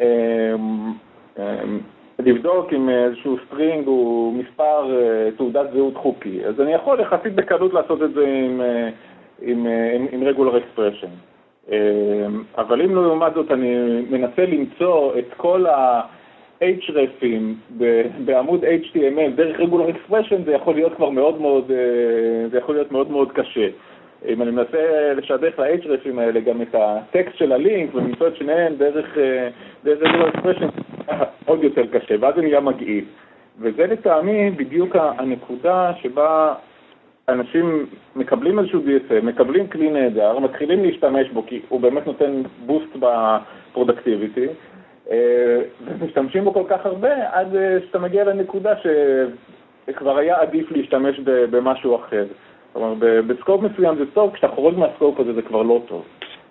לבדוק אם איזשהו סטרינג הוא מספר תעודת זהות חוקי, אז אני יכול יחסית בקלות לעשות את זה עם, עם, עם, עם Regular Expression. אבל אם לא לעומת זאת, אני מנסה למצוא את כל ה-hrefים בעמוד אייץ' טי אם אל דרך Regular Expression, זה יכול להיות כבר מאוד מאוד, זה יכול להיות מאוד מאוד קשה. אם אני מנסה לשדך ל-hrefים האלה גם את הטקסט של הלינק ולמצוא את שניהם דרך, דרך Regular Expression, עוד יותר קשה, ואז זה נהיה מגעיל. וזה לטעמי בדיוק הנקודה שבה אנשים מקבלים איזשהו די אס אל, מקבלים כלי נהדר, מתחילים להשתמש בו, כי הוא באמת נותן בוסט בפרודקטיביטי, ומשתמשים בו כל כך הרבה, עד שאתה מגיע לנקודה שכבר היה עדיף להשתמש במשהו אחר. זאת אומרת, בסקופ מסוים זה טוב, כשאתה חורג מהסקופ הזה זה כבר לא טוב.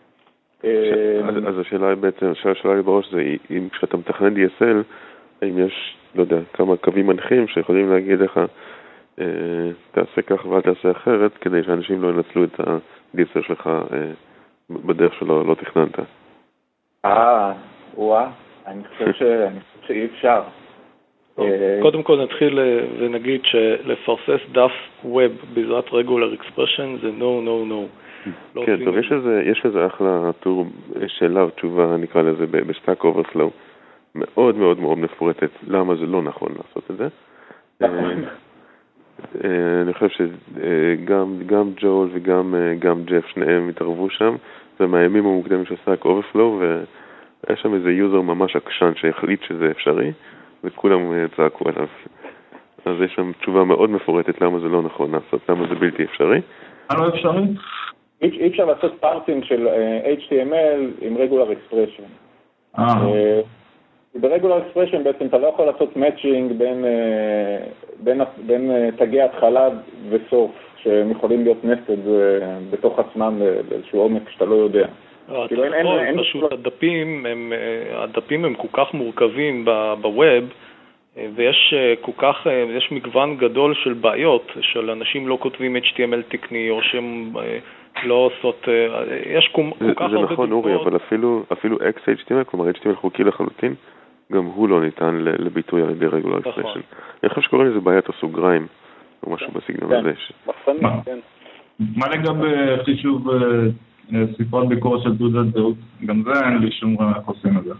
אז השאלה היא בעצם, השאלה היא בראש זה, אם כשאתה מתכנן די אס אל, האם יש, לא יודע, כמה קווים מנחים שיכולים להגיד לך, תעשה כך ואל תעשה אחרת, כדי שאנשים לא ינצלו את ה-די אס אל שלך בדרך שלא לא תכננת. אה, וואה, אני חושב שאי אפשר. קודם כל נתחיל ונגיד שלפרסס דף ווב בעזרת Regular Expression זה no, no, no. כן, טוב, יש איזה אחלה טור שאלה ותשובה, נקרא לזה, בסטאק אוברפלואו, מאוד מאוד מאוד מפורטת, למה זה לא נכון לעשות את זה. אני חושב שגם גם ג'ול וגם גם ג'ף, שניהם התערבו שם, זה מהימים המוקדמים של סטאק אוברפלואו, והיה שם איזה יוזר ממש עקשן שהחליט שזה אפשרי, וכולם צעקו עליו. אז יש שם תשובה מאוד מפורטת למה זה לא נכון לעשות, למה זה בלתי אפשרי. מה לא אפשרי? אי אפשר לעשות פארסינג של אייץ' טי אם אל עם Regular Expression. ב-Regular Expression בעצם אתה לא יכול לעשות matching בין, בין, בין תגי התחלה וסוף, שהם יכולים להיות nested בתוך עצמם לאיזשהו עומק שאתה לא יודע. פשוט הדפים הם, הדפים הם כל כך מורכבים בווב, ויש כל כך, יש מגוון גדול של בעיות, של אנשים לא כותבים אייץ' טי אם אל תקני, או שהם לא עושות, יש כל כך הרבה דפות. זה נכון אורי, אבל אפילו, אפילו X אייץ' טי אם אל, כלומר אייץ' טי אם אל חוקי לחלוטין, גם הוא לא ניתן לביטוי על ידי Regular Expression. אני חושב שקוראים לזה בעיית הסוגריים, או משהו בסגנון הזה. מה לגבי חישוב ספרת ביקורת של תעודת זהות? גם זה אין לי שום איך עושים את זה.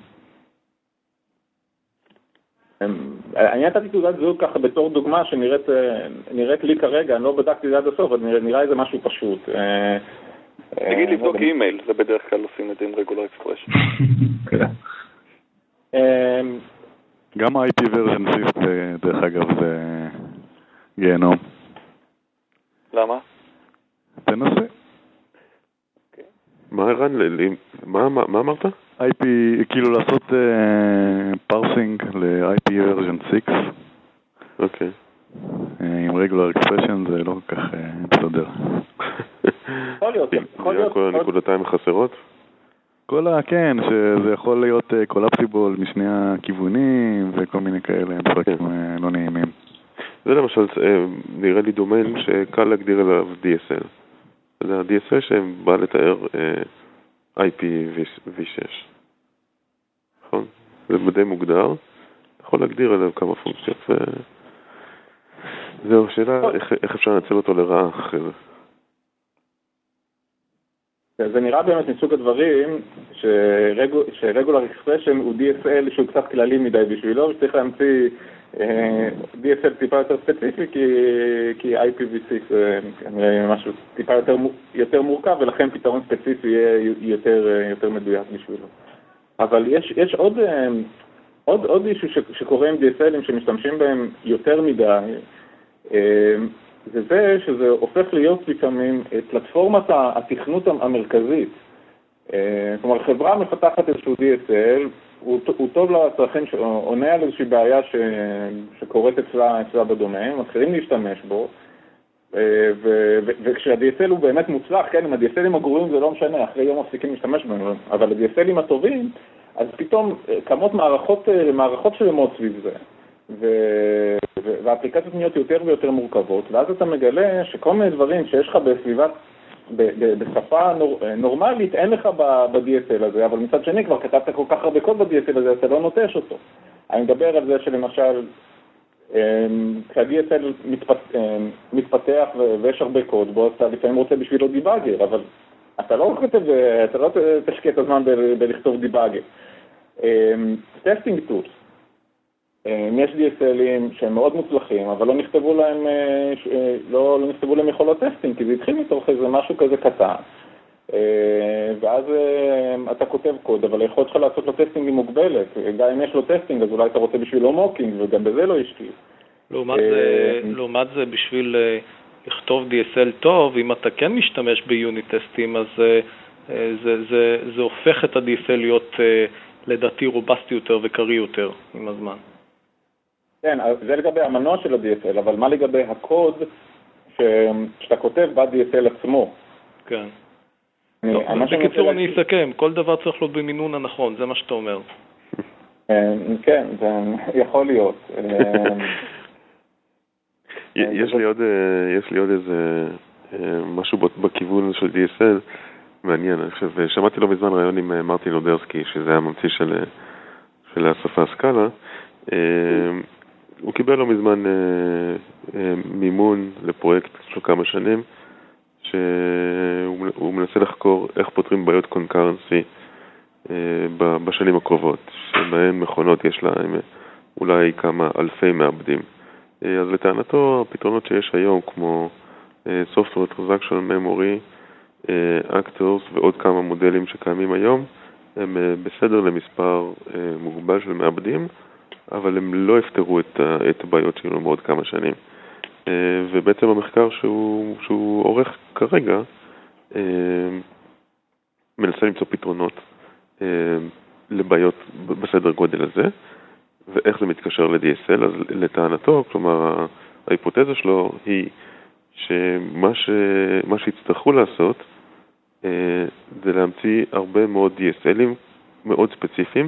אני נתתי תעודת זהות ככה בתור דוגמה שנראית לי כרגע, אני לא בדקתי את זה עד הסוף, אבל נראה איזה משהו פשוט. תגיד לבדוק אימייל, זה בדרך כלל עושים את זה עם רגולר אקספרשן. גם איי פי version six, דרך אגב, זה גיהנום. למה? תנסה. מה הרן? מה אמרת? איי פי, כאילו לעשות פרסינג ל-איי פי version six. אוקיי. עם רגולר אקספרשן זה לא כל כך מסדר. יכול להיות, יכול להיות. כל הנקודתיים חסרות? כל ה... כן, שזה יכול להיות קולאפסיבול משני הכיוונים וכל מיני כאלה, דברים לא נעימים. זה למשל, נראה לי דומיין שקל להגדיר עליו די אס אל. זה ה-די אס אל שבא לתאר איי פי וי שש. נכון? זה די מוגדר. אתה יכול להגדיר עליו כמה פונקציות ו... זהו, שאלה איך, איך אפשר לנצל אותו לרעה אחרי זה. זה נראה באמת מסוג הדברים שרגולר אקספרשן הוא די אס אל שהוא קצת כללי מדי בשבילו, וצריך להמציא די אס אל טיפה יותר ספציפי, כי, כי איי פי וי סיקס זה משהו טיפה יותר, יותר מורכב, ולכן פתרון ספציפי יהיה יותר, יותר מדויק בשבילו. אבל יש, יש עוד, עוד, עוד אישו שקורה עם די אס אל'ים שמשתמשים בהם יותר מדי, זה זה שזה הופך להיות לפעמים פלטפורמת התכנות המרכזית. כלומר, חברה מפתחת איזשהו די אס אל, הוא, הוא טוב לצרכים, עונה על איזושהי בעיה ש, שקורית אצלה, אצלה בדומיין, מתחילים להשתמש בו, ו, ו, וכשה-די אס אל הוא באמת מוצלח, כן, עם ה-די אס אל'ים הגרועים זה לא משנה, אחרי יום מפסיקים להשתמש בהם, אבל ה-די אס אל'ים הטובים, אז פתאום קמות מערכות, מערכות שלמות סביב זה. ו... והאפליקציות נהיות יותר ויותר מורכבות, ואז אתה מגלה שכל מיני דברים שיש לך בסביבת, ב... ב... בשפה נור... נורמלית, אין לך ב-די אס אל הזה, אבל מצד שני כבר כתבת כל כך הרבה קוד ב-די אס אל הזה, אתה לא נוטש אותו. אני מדבר על זה שלמשל, כשה-די אס אל מתפת... מתפתח ו... ויש הרבה קוד, בו אתה לפעמים רוצה בשבילו דיבאגר, אבל אתה לא כותב, אתה לא תשקיע את הזמן ב... בלכתוב דיבאגר. טסטינג טולס. יש די אס אל'ים שהם מאוד מוצלחים, אבל לא נכתבו להם, לא, לא נכתבו להם יכולות טסטינג, כי זה התחיל מתוך איזה משהו כזה קטן. ואז אתה כותב קוד, אבל היכולת שלך לעשות לו טסטינג היא מוגבלת. גם אם יש לו טסטינג, אז אולי אתה רוצה בשבילו מוקינג, וגם בזה לא ישקיע. לעומת זה, לעומת זה, בשביל לכתוב די אס אל טוב, אם אתה כן משתמש ביוניט טסטים, אז זה, זה, זה, זה הופך את ה-די אס אל להיות לדעתי רובסטי יותר וקרי יותר עם הזמן. כן, זה לגבי המנוע של ה-די אס אל, אבל מה לגבי הקוד שאתה כותב ב-די אס אל עצמו? כן. בקיצור אני אסכם, כל דבר צריך להיות במינון הנכון, זה מה שאתה אומר. כן, זה יכול להיות. יש לי עוד, יש לי עוד איזה משהו בכיוון של די אס אל מעניין. אני חושב, שמעתי לו בזמן רעיון עם מרטין לודרסקי, שזה הממציא של, של השפה סקאלה. הוא קיבל לו מזמן מימון לפרויקט של כמה שנים, שהוא מנסה לחקור איך פותרים בעיות קונקרנסי בשנים הקרובות, שבהן מכונות יש להם אולי כמה אלפי מעבדים. אז לטענתו, הפתרונות שיש היום, כמו Software Transaction Memory, Actors ועוד כמה מודלים שקיימים היום, הם בסדר למספר מוגבל של מעבדים, אבל הם לא יפתרו את, את הבעיות שלנו בעוד כמה שנים. ובעצם המחקר שהוא, שהוא עורך כרגע מנסה למצוא פתרונות לבעיות בסדר גודל הזה, ואיך זה מתקשר ל-די אס אל. אז לטענתו, כלומר, ההיפותזה שלו היא שמה ש... מה שיצטרכו לעשות זה להמציא הרבה מאוד די אס אל'ים מאוד ספציפיים.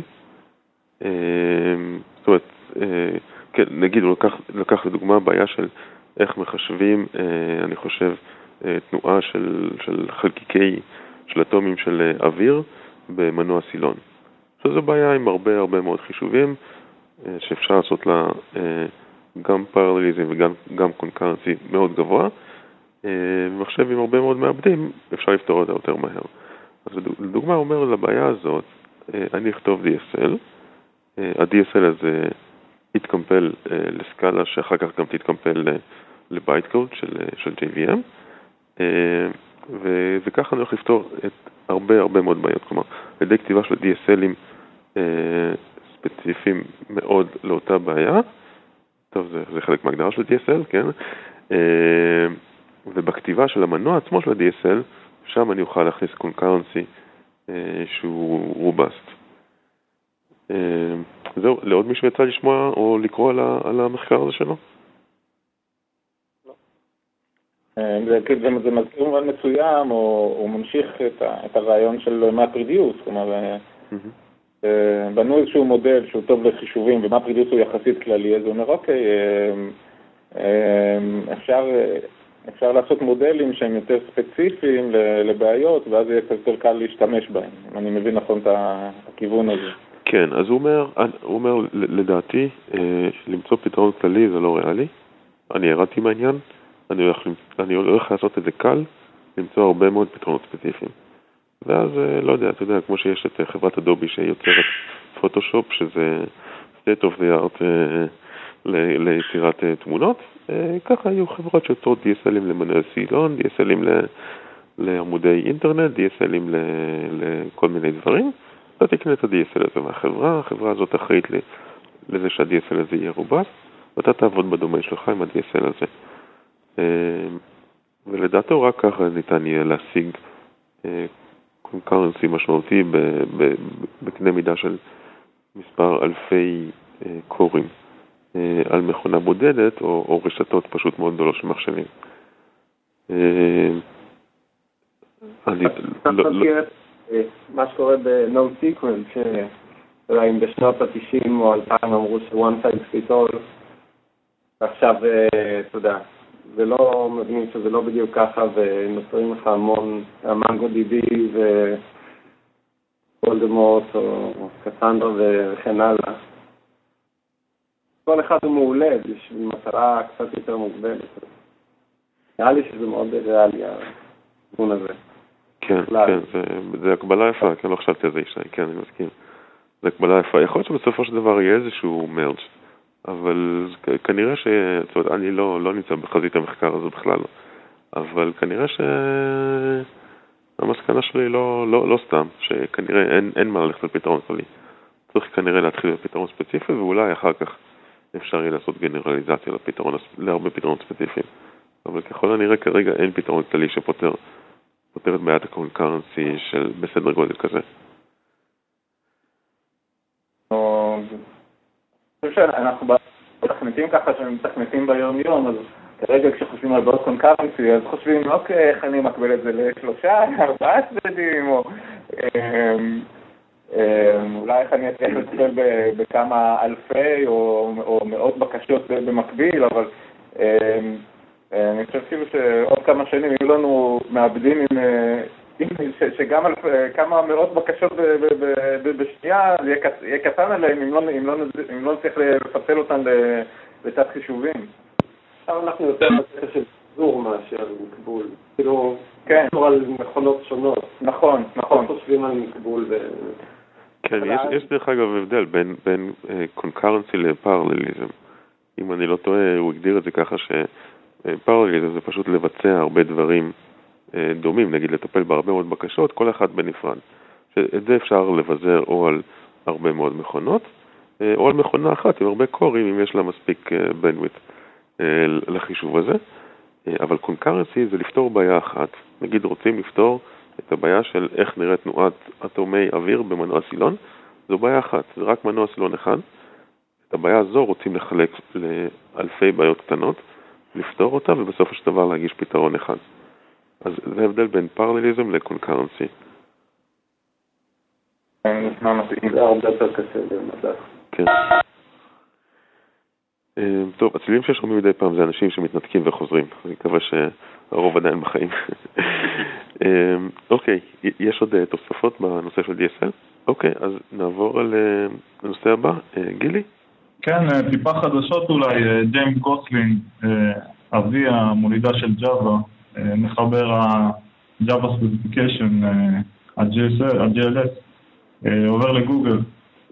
זאת אומרת, כן, נגיד, הוא לקח, לקח לדוגמה בעיה של איך מחשבים, אני חושב, תנועה של, של חלקיקי, של אטומים של אוויר במנוע סילון. שזו בעיה עם הרבה הרבה מאוד חישובים, שאפשר לעשות לה גם פרלליזם וגם גם קונקרנסי מאוד גבוה. מחשב עם הרבה מאוד מעבדים, אפשר לפתור אותה יותר מהר. אז לדוגמה, הוא אומר לבעיה הזאת, אני אכתוב די אס אל, ה-די אס אל הזה יתקמפל לסקאלה, שאחר כך גם תתקמפל לבייט קוד של, של ג'יי וי אם, ו- וככה אני הולך לפתור את הרבה הרבה מאוד בעיות, כלומר, על ידי כתיבה של די אס אל'ים אה, ספציפיים מאוד לאותה בעיה, טוב, זה, זה חלק מהגדרה של די אס אל, כן? אה, ובכתיבה של המנוע עצמו של ה-די אס אל, שם אני אוכל להכניס קונקרנסי אה, שהוא רובסט. אה, זהו, לעוד מישהו יצא לשמוע או לקרוא על, ה- על המחקר הזה שלו? זה, זה, זה מזכיר מובן מסוים, או הוא ממשיך את, ה, את הרעיון של MapReduce, כלומר, mm-hmm. בנו איזשהו מודל שהוא טוב לחישובים, ו-MapReduce הוא יחסית כללי, אז הוא אומר, אוקיי, אפשר, אפשר לעשות מודלים שהם יותר ספציפיים לבעיות, ואז יהיה יותר קל להשתמש בהם, אם אני מבין נכון את הכיוון הזה. כן, אז הוא אומר, הוא אומר לדעתי, למצוא פתרון כללי זה לא ריאלי, אני ירדתי מהעניין, אני הולך, אני הולך לעשות את זה קל, למצוא הרבה מאוד פתרונות ספציפיים. ואז, לא יודע, אתה יודע, כמו שיש את חברת אדובי שיוצרת פוטושופ, שזה state of the art ל- ליצירת תמונות, ככה היו חברות שיוצרות די אס אל'ים למנועי סילון, די אס אל'ים ל- לעמודי אינטרנט, די אס אל'ים ל- לכל מיני דברים. אתה תקנה את ה-די אס אל הזה מהחברה, החברה הזאת אחראית לזה שה-די אס אל הזה יהיה רובסט, ואתה תעבוד בדומיין שלך עם ה-די אס אל הזה. ולדעתו רק ככה ניתן יהיה להשיג קונקרנסי משמעותי בקנה מידה של מספר אלפי קורים על מכונה בודדת או, או רשתות פשוט מאוד גדולות של מחשבים. אני לא... מה שקורה ב-Node Sequence, שאולי אם בשנות ה-תשעים או אלפיים אמרו ש-one size fits all, ועכשיו, אתה יודע, ולא מבינים שזה לא בדיוק ככה, ונוצרים לך המון, המנגו די בי ווולדמורט או קסנדרה וכן הלאה. כל אחד הוא מעולה, בשביל מטרה קצת יותר מוגבלת. נראה לי שזה מאוד ריאלי, הכיוון הזה. כן, כן, זה, זה הקבלה יפה, כן, לא חשבתי על זה ישי, כן, אני מסכים. זה הקבלה יפה. יכול להיות שבסופו של דבר יהיה איזשהו מרג', אבל כנראה ש... זאת אומרת, אני לא, לא נמצא בחזית המחקר הזה בכלל, אבל כנראה שהמסקנה שלי לא, לא, לא סתם, שכנראה אין, אין מה ללכת על פתרון כללי. צריך כנראה להתחיל בפתרון ספציפי, ואולי אחר כך אפשר יהיה לעשות גנרליזציה לפתרון, להרבה פתרונות ספציפיים. אבל ככל הנראה כרגע אין פתרון כללי שפותר פותר את בעיית הקונקרנסי של בסדר גודל כזה. אני חושב שאנחנו מתכנתים ככה שמתכנתים ביום יום, אז כרגע כשחושבים על בעיות קונקרנסי, אז חושבים, אוקיי, איך אני מקבל את זה לשלושה, ארבעה צדדים, או אולי איך אני אצליח לטפל בכמה אלפי או מאות בקשות במקביל, אבל אני חושב כאילו שעוד כמה שנים יהיו לנו מעבדים עם שגם על כמה מאות בקשות בשנייה זה יהיה קטן עליהם אם לא נצטרך לפצל אותן לתת חישובים. עכשיו אנחנו יותר בקטע של פיזור מאשר מקבול. כאילו, פיזור על מכונות שונות. נכון, נכון. חושבים על מקבול ו... כן, יש דרך אגב הבדל בין קונקרנסי לפרלליזם. אם אני לא טועה, הוא הגדיר את זה ככה ש... פרלליזם זה פשוט לבצע הרבה דברים דומים, נגיד לטפל בהרבה מאוד בקשות, כל אחד בנפרד. את זה אפשר לבזר או על הרבה מאוד מכונות, או על מכונה אחת עם הרבה קורים, אם יש לה מספיק bandwidth לחישוב הזה. אבל קונקרנסי זה לפתור בעיה אחת. נגיד רוצים לפתור את הבעיה של איך נראית תנועת אטומי אוויר במנוע סילון, זו בעיה אחת, זה רק מנוע סילון אחד. את הבעיה הזו רוצים לחלק לאלפי בעיות קטנות, לפתור אותה ובסופו של דבר להגיש פתרון אחד. אז זה הבדל בין פרלליזם לקונקרנסי. אני נשמע מתאים, זה הרבה יותר קשה במדע. כן. טוב, הצלילים ששומעים מדי פעם זה אנשים שמתנתקים וחוזרים. אני מקווה שהרוב עדיין בחיים. אוקיי, יש עוד תוספות בנושא של די אס אל? אוקיי, אז נעבור על הנושא הבא. גילי? כן, טיפה חדשות אולי, ג'יימס גוסלינג, אבי המולידה של ג'אווה, מחבר ה-Java Specification, ה-ג'י אל אס, עובר לגוגל,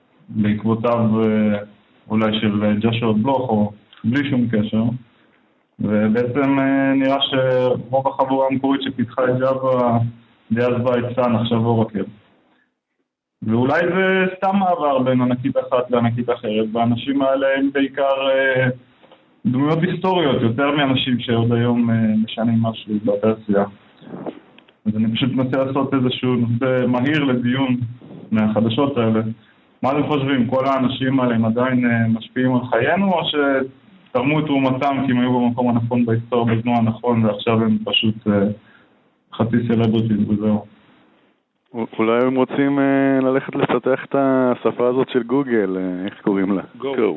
בעקבותיו אולי של ג'ושוע בלוך, או בלי שום קשר. ובעצם נראה שרוב החבורה המקורית שפיתחה את ג'אווה די עזבה את סאן, עכשיו אורקל. ואולי זה סתם מעבר בין ענקית אחת לענקית אחרת, והאנשים האלה הם בעיקר דמויות היסטוריות, יותר מאנשים שעוד היום משנים משהו בתעשייה. אז אני פשוט מנסה לעשות איזשהו נושא מהיר לדיון מהחדשות האלה. מה אתם חושבים? כל האנשים האלה הם עדיין משפיעים על חיינו, או שתרמו את תרומתם כי הם היו במקום הנכון בהיסטוריה בזמן הנכון, ועכשיו הם פשוט חצי סלבריטיז וזהו? אולי הם רוצים ללכת לפתח את השפה הזאת של גוגל, איך קוראים לה? גו.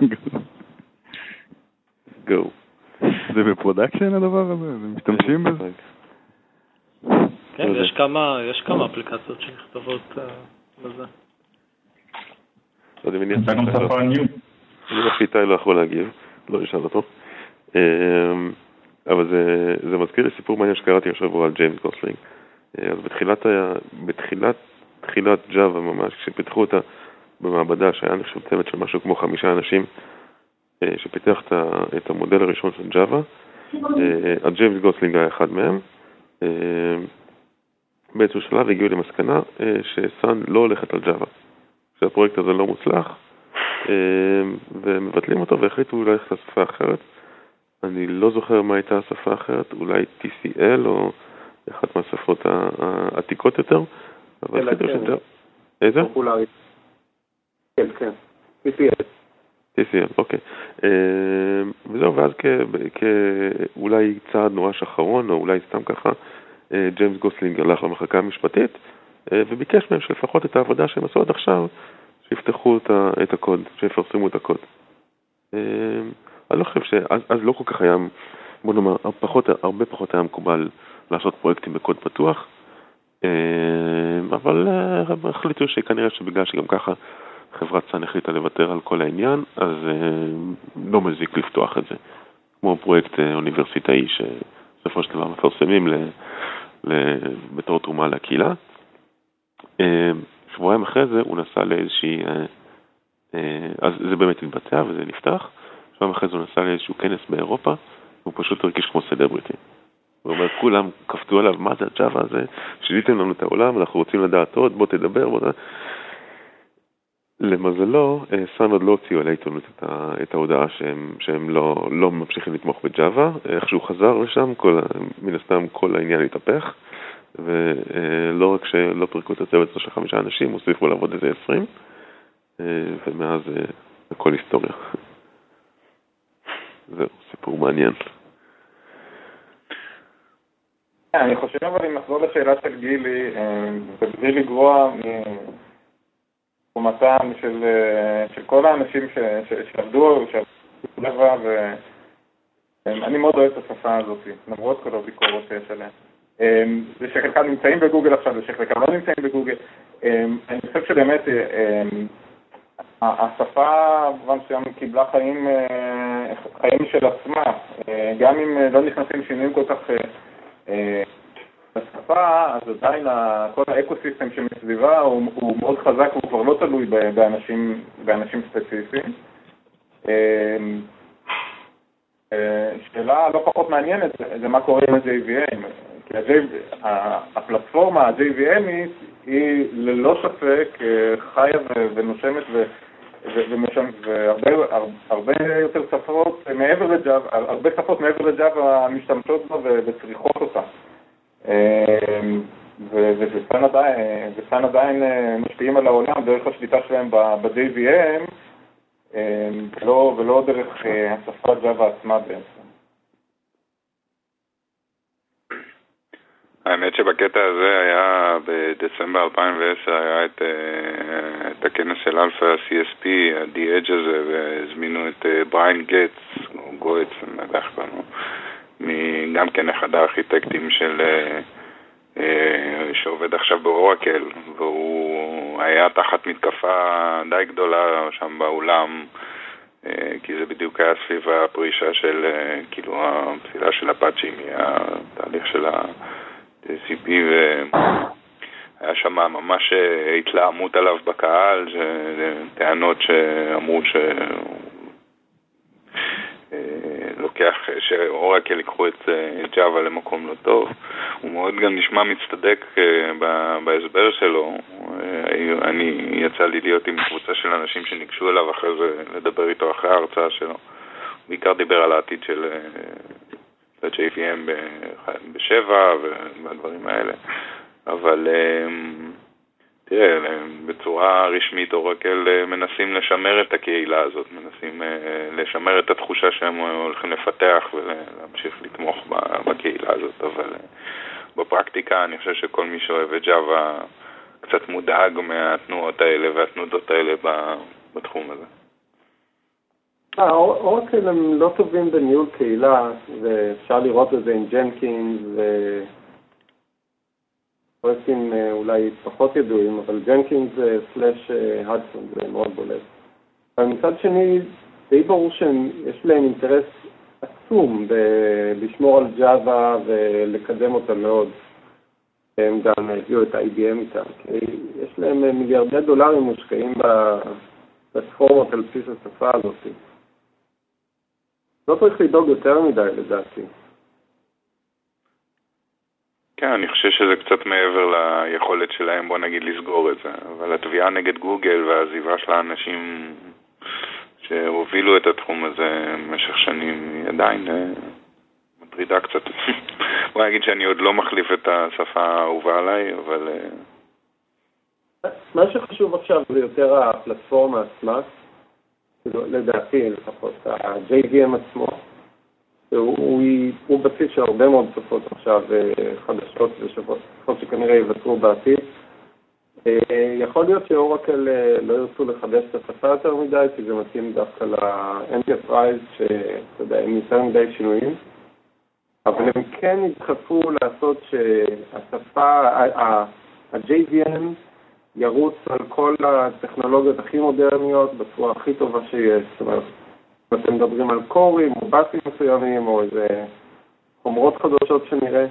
גו. זה בפרודקשן הדבר הזה? הם משתמשים בזה? כן, יש כמה, יש כמה אפליקציות שנכתבות בזה. אתה גם שפה ניו. אני לא חיטאי לא יכול להגיב, לא נשאר אותו. אבל זה מזכיר לי סיפור מעניין שקראתי השבוע על ג'יימס גוסלינג. אז בתחילת, בתחילת, תחילת ג'אווה ממש, כשפיתחו אותה במעבדה, שהיה נחשב צוות של משהו כמו חמישה אנשים, שפיתח את המודל הראשון של ג'אווה, אז ג'יימס גוסלינג היה אחד מהם. באיזשהו שלב הגיעו למסקנה שסאן לא הולכת על ג'אווה, שהפרויקט הזה לא מוצלח, ומבטלים אותו והחליטו ללכת לשפה אחרת. אני לא זוכר מה הייתה השפה האחרת, אולי טי סי אל או אחת מהשפות העתיקות יותר, אבל החליטו שזה... איזה? פופולרית. כן, כן. טי סי אל. טי סי אל, אוקיי. וזהו, ואז כאולי צעד נורש אחרון, או אולי סתם ככה, ג'יימס גוסלינג הלך למחלקה המשפטית, וביקש מהם שלפחות את העבודה שהם עשו עד עכשיו, שיפתחו את הקוד, שיפרסמו את הקוד. אני לא חושב שאז לא כל כך היה, בוא נאמר, הרבה פחות היה מקובל לעשות פרויקטים בקוד פתוח, אבל החליטו שכנראה שבגלל שגם ככה חברת סאן החליטה לוותר על כל העניין, אז לא מזיק לפתוח את זה. כמו פרויקט אוניברסיטאי שסופו של דבר מפרסמים בתור תרומה לקהילה. שבועיים אחרי זה הוא נסע לאיזושהי, אז זה באמת התבצע וזה נפתח. שבועיים אחרי זה הוא נסע לאיזשהו כנס באירופה, הוא פשוט הרגיש כמו סלבריטי. הוא אומר, כולם קפצו עליו, מה זה הג'אווה הזה? שיניתם לנו את העולם, אנחנו רוצים לדעת עוד, בוא תדבר, בוא תדבר. למזלו, סאן עוד לא הוציאו על העיתונות את ההודעה שהם, שהם לא, לא ממשיכים לתמוך בג'אווה. איכשהו חזר לשם, כל, מן הסתם כל העניין התהפך, ולא רק שלא פרקו את הצוות של חמישה אנשים, הוסיפו לעבוד איזה עשרים, ומאז הכל היסטוריה. זהו, סיפור מעניין. אני חושב אבל אם נחזור לשאלה של גילי, ובלי לגרוע מתחומתם של, של כל האנשים ש, ש, שעבדו, שעבדו, ואני מאוד אוהב את השפה הזאת, למרות כל הביקורות שיש עליהם. ושחלקם נמצאים בגוגל עכשיו, ושחלקם לא נמצאים בגוגל. אני חושב שבאמת השפה במובן מסוים קיבלה חיים, חיים של עצמה, גם אם לא נכנסים שינויים כל כך בשפה, אז עדיין כל האקוסיסטם שמסביבה הוא, הוא מאוד חזק, הוא כבר לא תלוי באנשים, באנשים ספציפיים. שאלה לא פחות מעניינת זה מה קורה עם ה-ג'יי וי אם. כי הפלטפורמה ה-ג'יי וי אם היא ללא ספק חיה ונושמת והרבה יותר שפות מעבר לג'אווה, הרבה שפות מעבר לג'אווה משתמשות בה וצריכות אותה. וסאן עדיין משפיעים על העולם דרך השליטה שלהם ב-ג'יי וי אם ולא דרך השפה ג'אווה עצמה בעצם. האמת שבקטע הזה היה בדצמבר אלפיים ועשר היה את, את הכנס של אלפא סי אס פי, ה-The Edge הזה, והזמינו את בריין גטס, או גויץ, אני יודע איך קוראים לו, גם כן אחד הארכיטקטים של, שעובד עכשיו באורקל, והוא היה תחת מתקפה די גדולה שם באולם, כי זה בדיוק היה סביב הפרישה של, כאילו, הפסילה של אפאצ'י, התהליך של ה... סי פי, והיה שם ממש התלהמות עליו בקהל, טענות שאמרו שלוקח לוקח, שאורקל יקחו את ג'אווה למקום לא טוב. הוא מאוד גם נשמע מצטדק בהסבר שלו. אני יצא לי להיות עם קבוצה של אנשים שניגשו אליו אחרי זה, לדבר איתו אחרי ההרצאה שלו. בעיקר דיבר על העתיד של ה-ג'יי וי אם בשבע והדברים האלה. אבל תראה, בצורה רשמית אורקל מנסים לשמר את הקהילה הזאת, מנסים לשמר את התחושה שהם הולכים לפתח ולהמשיך לתמוך בקהילה הזאת, אבל בפרקטיקה אני חושב שכל מי שאוהב את ג'אווה קצת מודאג מהתנועות האלה והתנודות האלה בתחום הזה. אורקל הם לא טובים בניהול קהילה, ואפשר לראות את זה עם ג'נקינס ו... פרויקטים אולי פחות ידועים, אבל ג'נקינס סלש הדסון זה מאוד בולט. אבל מצד שני, די ברור שיש להם אינטרס עצום לשמור על ג'אווה ולקדם אותה מאוד. הם גם הביאו את איי בי אם איתם, כי יש להם מיליארדי דולרים מושקעים בפלטפורמות על בסיס השפה הזאת. לא צריך לדאוג יותר מדי לדעתי. כן, אני חושב שזה קצת מעבר ליכולת שלהם, בוא נגיד, לסגור את זה. אבל התביעה נגד גוגל והעזיבה של האנשים שהובילו את התחום הזה במשך שנים היא עדיין מטרידה קצת. בוא נגיד שאני עוד לא מחליף את השפה האהובה עליי, אבל... מה שחשוב עכשיו זה יותר הפלטפורמה עצמה, לדעתי לפחות, ה-ג'יי וי אם עצמו. הוא, הוא בסיס של הרבה מאוד שפות עכשיו חדשות ושפות שכנראה יוותרו בעתיד. יכול להיות שאורקל לא ירצו לחדש את השפה יותר מדי, כי זה מתאים דווקא לאנטרפרייז, שאתה יודע, הם יותר מדי שינויים. אבל הם כן ידחפו לעשות שהשפה, ה-ג'יי וי אם ירוץ על כל הטכנולוגיות הכי מודרניות בצורה הכי טובה שיש. זאת אומרת, אתם מדברים על קורים או בסים מסוימים או איזה חומרות חדשות שנראה,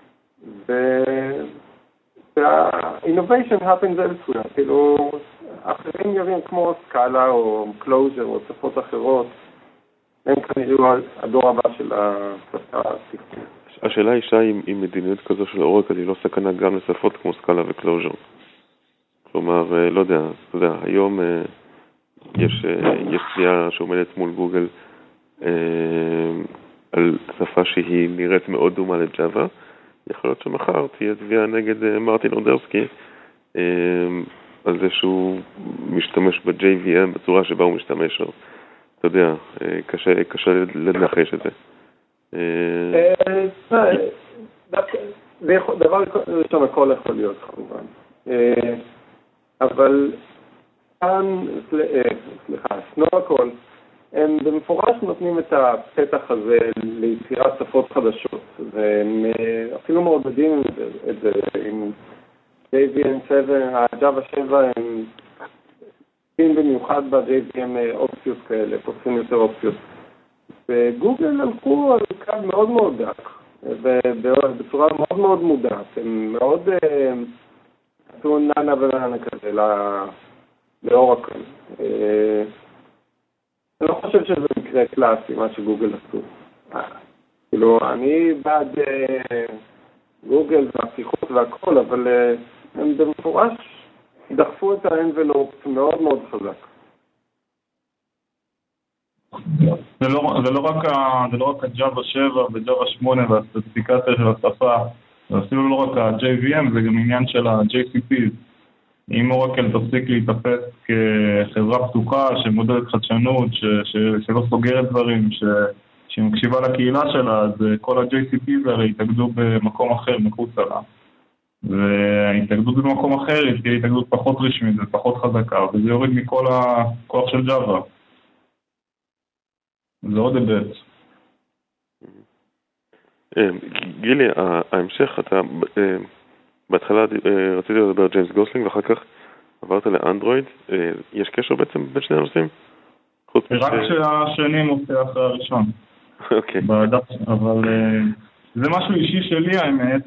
וה-innovation happens elsewhere, כאילו אחרים ירים כמו סקאלה או קלוז'ר או שפות אחרות, הם כנראה הדור הבא של השפה הטכנולוגית. השאלה היא שהיא עם מדיניות כזו של אורקל היא לא סכנה גם לשפות כמו סקאלה וקלוז'ר. כלומר, לא יודע, אתה יודע, היום יש, יש תביעה שעומדת מול גוגל אה, על שפה שהיא נראית מאוד דומה לג'אווה. יכול להיות שמחר תהיה תביעה נגד אה, מרטין אורדרסקי אה, על זה שהוא משתמש ב-ג'יי וי אם בצורה שבה הוא משתמש. או, אתה יודע, אה, קשה, קשה לנחש את זה. אה, אה, זה יכול, דבר ראשון הכל יכול להיות כמובן. אה, אבל... כאן, סליחה, סנורקל, הם במפורש נותנים את הפתח הזה ליצירת שפות חדשות, והם אפילו מעודדים את זה עם ג'יי וי אם שבע, הג'אווה שבע, הם עושים במיוחד ב-ג'יי וי אם אופציות כאלה, פותחים יותר אופציות. וגוגל הלכו על קו מאוד מאוד דק, ובצורה מאוד מאוד מודעת, הם מאוד עשו ננה וננה כזה לאורקל. אני לא חושב שזה מקרה קלאסי, מה שגוגל עשו. כאילו, אני בעד גוגל והפתיחות והכל, אבל הם במפורש דחפו את האנבלופ מאוד מאוד חזק. זה לא, זה לא רק, זה לא רק הג'אווה שבע וג'אווה שמונה והספציפיקציה של השפה, זה אפילו לא רק ה-ג'יי וי אם, זה גם עניין של ה-ג'יי סי פי. אם אורקל תפסיק להתאפס כחברה פתוחה שמודדת חדשנות, ש, ש, שלא סוגרת דברים, ש, שמקשיבה לקהילה שלה, אז כל ה-ג'יי סי פי הרי יתאגדו במקום אחר מחוצה לה. וההתאגדות במקום אחר היא תהיה התאגדות פחות רשמית ופחות חזקה, וזה יוריד מכל הכוח של ג'אווה. זה עוד היבט. גילי, ההמשך, אתה בהתחלה רציתי לדבר על ג'יימס גוסלינג ואחר כך עברת לאנדרואיד. יש קשר בעצם בין שני הנושאים? רק שהשני מופיע אחרי הראשון. אוקיי. אבל זה משהו אישי שלי, האמת.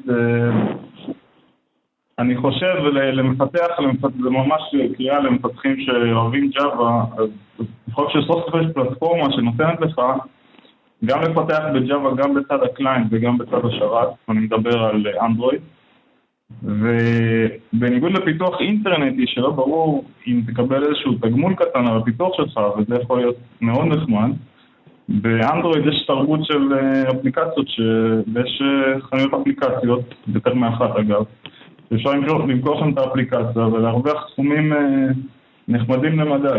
אני חושב למפתח, זה ממש קריאה למפתחים שאוהבים ג'אווה, אז לפחות שסוף סוף יש פלטפורמה שנותנת לך גם לפתח בג'אווה, גם בצד הקליינט וגם בצד השרת, אני מדבר על אנדרואיד. ובניגוד לפיתוח אינטרנטי שלא ברור אם תקבל איזשהו תגמול קטן על הפיתוח שלך, וזה יכול להיות מאוד נחמד, באנדרואיד יש תרבות של אפליקציות, ויש חנויות אפליקציות, יותר מאחת אגב, אפשר למכור שם את האפליקציה ולהרוויח סכומים נחמדים למדי.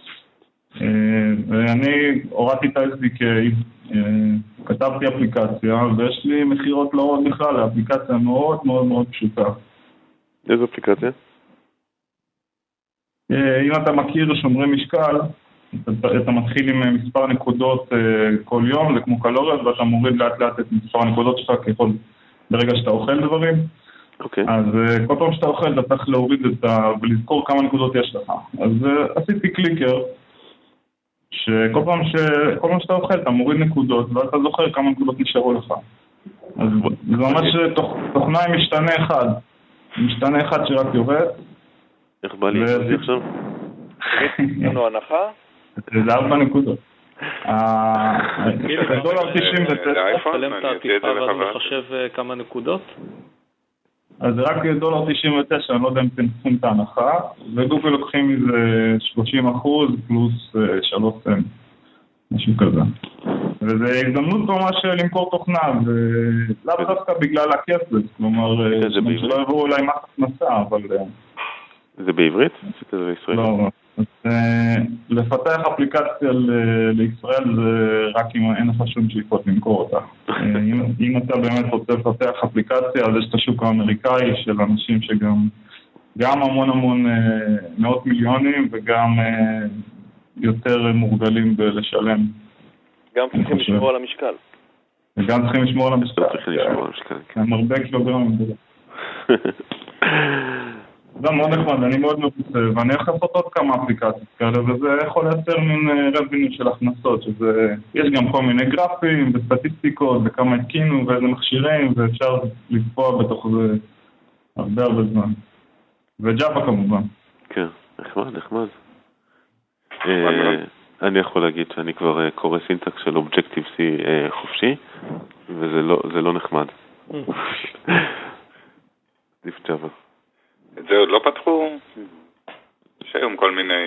ואני הורדתי את ה-אס די קיי, כתבתי אפליקציה, ויש לי מחירות לא עוד בכלל, האפליקציה מאוד מאוד מאוד פשוטה. איזו אפליקציה? אם אתה מכיר שומרי משקל, אתה מתחיל עם מספר נקודות כל יום, זה כמו קלוריות, ואתה מוריד לאט לאט את מספר הנקודות שלך ככל ברגע שאתה אוכל דברים. אוקיי. אז כל פעם שאתה אוכל, אתה צריך להוריד את ה... ולזכור כמה נקודות יש לך. אז עשיתי קליקר, שכל פעם, ש... כל פעם שאתה אוכל, אתה מוריד נקודות, ואתה זוכר כמה נקודות נשארו לך. אז זה ממש תוכנה עם משתנה אחד. משתנה אחד שרק יורד. איך בא לי את זה עכשיו? לנו הנחה? זה ארבע נקודות. דולר תשעים ותשע. תלם את העטיפה ואז מחשב כמה נקודות? אז זה רק דולר תשעים ותשע, אני לא יודע אם אתם צריכים את ההנחה, וגוגל לוקחים מזה שלושים אחוז פלוס שלוש סנט, משהו כזה. וזה הזדמנות ממש למכור תוכנה, ולאו דווקא בגלל הכסף, כלומר, שלא יבואו אולי מס הכנסה, אבל... זה בעברית? עשית את זה בישראל? לא, אז לפתח אפליקציה לישראל זה רק אם אין לך שום שאיפות למכור אותה. אם אתה באמת רוצה לפתח אפליקציה, אז יש את השוק האמריקאי של אנשים שגם גם המון המון מאות מיליונים וגם יותר מורגלים בלשלם. גם צריכים לשמור על המשקל. וגם צריכים לשמור על המשקל. צריכים לשמור על המשקל. הם הרבה קילוגרמים. זה מאוד נחמד, אני מאוד מפוצה, ואני הולך לעשות עוד כמה אפליקציות כאלה, וזה יכול לייצר מין רבניו של הכנסות, שזה, יש גם כל מיני גרפים וסטטיסטיקות, וכמה התקינו ואיזה מכשירים, ואפשר לצפוע בתוך זה הרבה הרבה זמן. וג'אווה כמובן. כן, נחמד, נחמד. אני יכול להגיד שאני כבר קורא סינטקס של Objective-C חופשי, וזה לא נחמד. עדיף ג'אווה. את זה עוד לא פתחו? יש היום כל מיני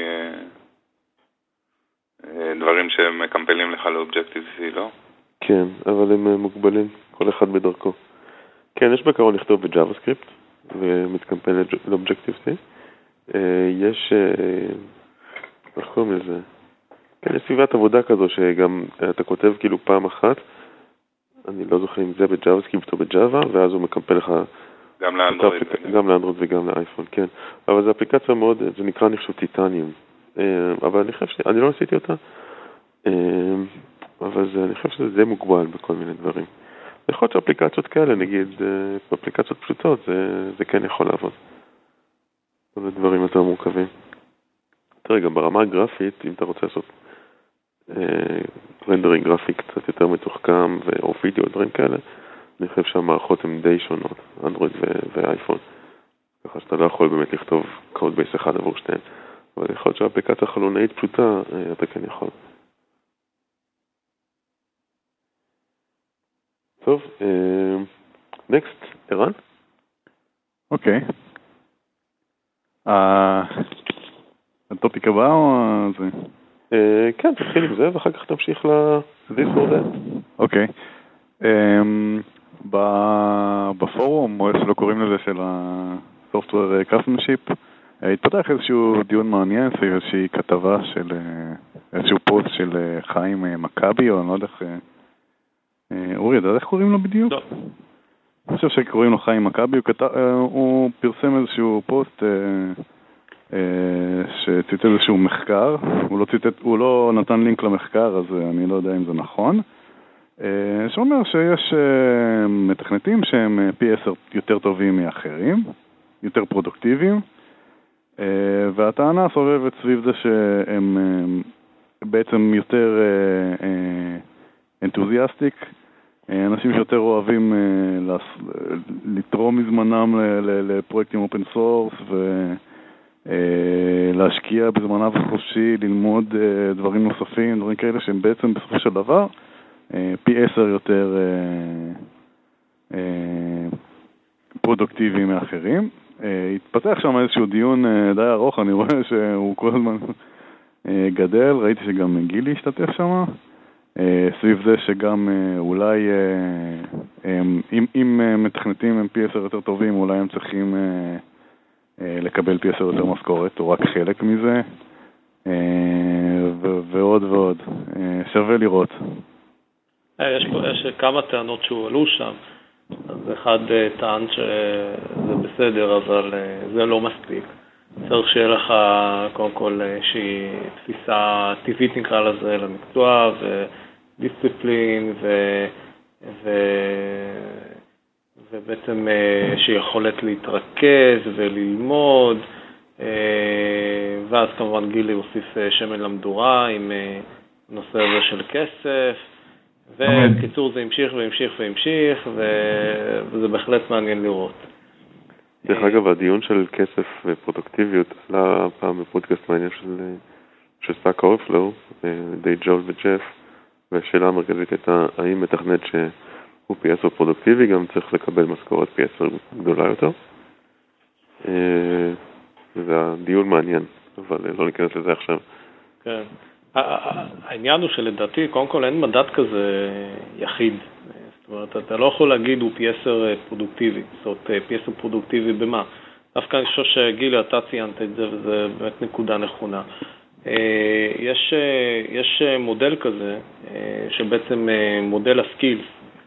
דברים שמקמפלים לך ל-Objective-C, לא? כן, אבל הם מוגבלים, כל אחד בדרכו. כן, יש בעיקרון לכתוב בג'אווה-סקריפט, ומתקמפל ל-Objective-C. יש, איך קוראים לזה? כן, יש סביבת עבודה כזו שגם אתה כותב כאילו פעם אחת, אני לא זוכר אם זה בג'אווה-סקריפט או בג'אווה, ואז הוא מקמפל לך גם לאנדרואיד. גם לאנדרואיד וגם לאייפון, כן. אבל זו אפליקציה מאוד, זה נקרא אני חושב טיטניום. אבל אני חושב ש... אני לא עשיתי אותה, אבל אני חושב שזה די מוגבל בכל מיני דברים. יכול להיות שאפליקציות כאלה, נגיד, אפליקציות פשוטות, זה, זה כן יכול לעבוד. זה דברים יותר מורכבים. תראה, גם ברמה הגרפית, אם אתה רוצה לעשות רנדרינג גרפי קצת יותר מתוחכם, או וידאו, דברים כאלה, אני חושב שהמערכות הן די שונות, אנדרואיד ואייפון. ככה שאתה לא יכול באמת לכתוב קוד בייס אחד עבור שתיהם. אבל יכול להיות שהאפליקציה חלונאית פשוטה, אתה כן יכול. טוב, נקסט, ערן? אוקיי. הטופיק הבא או זה? כן, תתחיל עם זה, ואחר כך תמשיך ל-This or That. אוקיי. בפורום, או איך שלא קוראים לזה, של ה-Software Craftsmanship, התפתח איזשהו דיון מעניין, איזושהי כתבה של איזשהו פוסט של חיים מקאבי, או אני לא יודע איך... אורי, אתה יודע איך קוראים לו בדיוק? לא. אני חושב שקוראים לו חיים מקאבי, הוא, כת... הוא פרסם איזשהו פוסט שציטט איזשהו מחקר, הוא לא, ציטט... הוא לא נתן לינק למחקר, אז אני לא יודע אם זה נכון, שאומר שיש מתכנתים שהם פי עשר יותר טובים מאחרים, יותר פרודוקטיביים, והטענה סובבת סביב זה שהם בעצם יותר אנתוזיאסטיק, אנשים שיותר אוהבים לתרום מזמנם לפרויקטים אופן סורס ולהשקיע בזמנם החופשי, ללמוד דברים נוספים, דברים כאלה שהם בעצם בסופו של דבר פי עשר יותר פרודוקטיבי מאחרים. התפתח שם איזשהו דיון די ארוך, אני רואה שהוא כל הזמן גדל, ראיתי שגם גילי השתתף שם, סביב זה שגם אולי אם, אם מתכנתים הם פי עשר יותר טובים, אולי הם צריכים לקבל פי עשר יותר משכורת, או רק חלק מזה, ו- ועוד ועוד. שווה לראות. יש, יש כמה טענות שהועלו שם. אז אחד טען שזה בסדר, אבל זה לא מספיק. צריך שיהיה לך קודם כל איזושהי תפיסה טבעית נקרא לזה למקצוע, ודיסציפלין, ו... ו... ובעצם שיכולת להתרכז וללמוד, ואז כמובן גילי הוסיף שמן למדורה עם נושא הזה של כסף, וקיצור זה המשיך והמשיך והמשיך, וזה בהחלט מעניין לראות. דרך אגב, הדיון של כסף ופרודוקטיביות עלה פעם בפודקאסט מעניין של, של סטאק אורפלואו, די ג'ול וג'ף, והשאלה המרכזית הייתה, האם מתכנת שהוא פי עשר פרודוקטיבי גם צריך לקבל משכורת פי עשר גדולה יותר? זה הדיון מעניין, אבל לא ניכנס לזה עכשיו. כן. העניין הוא שלדעתי, קודם כל אין מדד כזה יחיד. זאת אומרת, אתה לא יכול להגיד הוא פי עשר פרודוקטיבי. זאת אומרת, פי עשר פרודוקטיבי במה? דווקא אני חושב שגילי, אתה ציינת את זה, וזה באמת נקודה נכונה. יש, יש מודל כזה, שבעצם מודל הסקילס,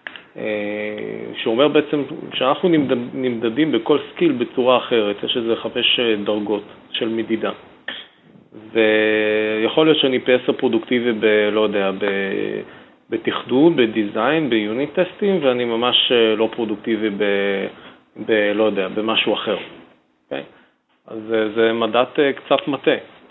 שאומר בעצם שאנחנו נמדדים בכל סקיל בצורה אחרת. יש איזה חמש דרגות של מדידה. ויכול להיות שאני פי עשר פרודוקטיבי ב, לא יודע, ב, בתכדוד, בדיזיין, ביוניט טסטים, ואני ממש לא פרודוקטיבי ב, ב לא יודע, במשהו אחר. Okay? אז זה מדד קצת מטה.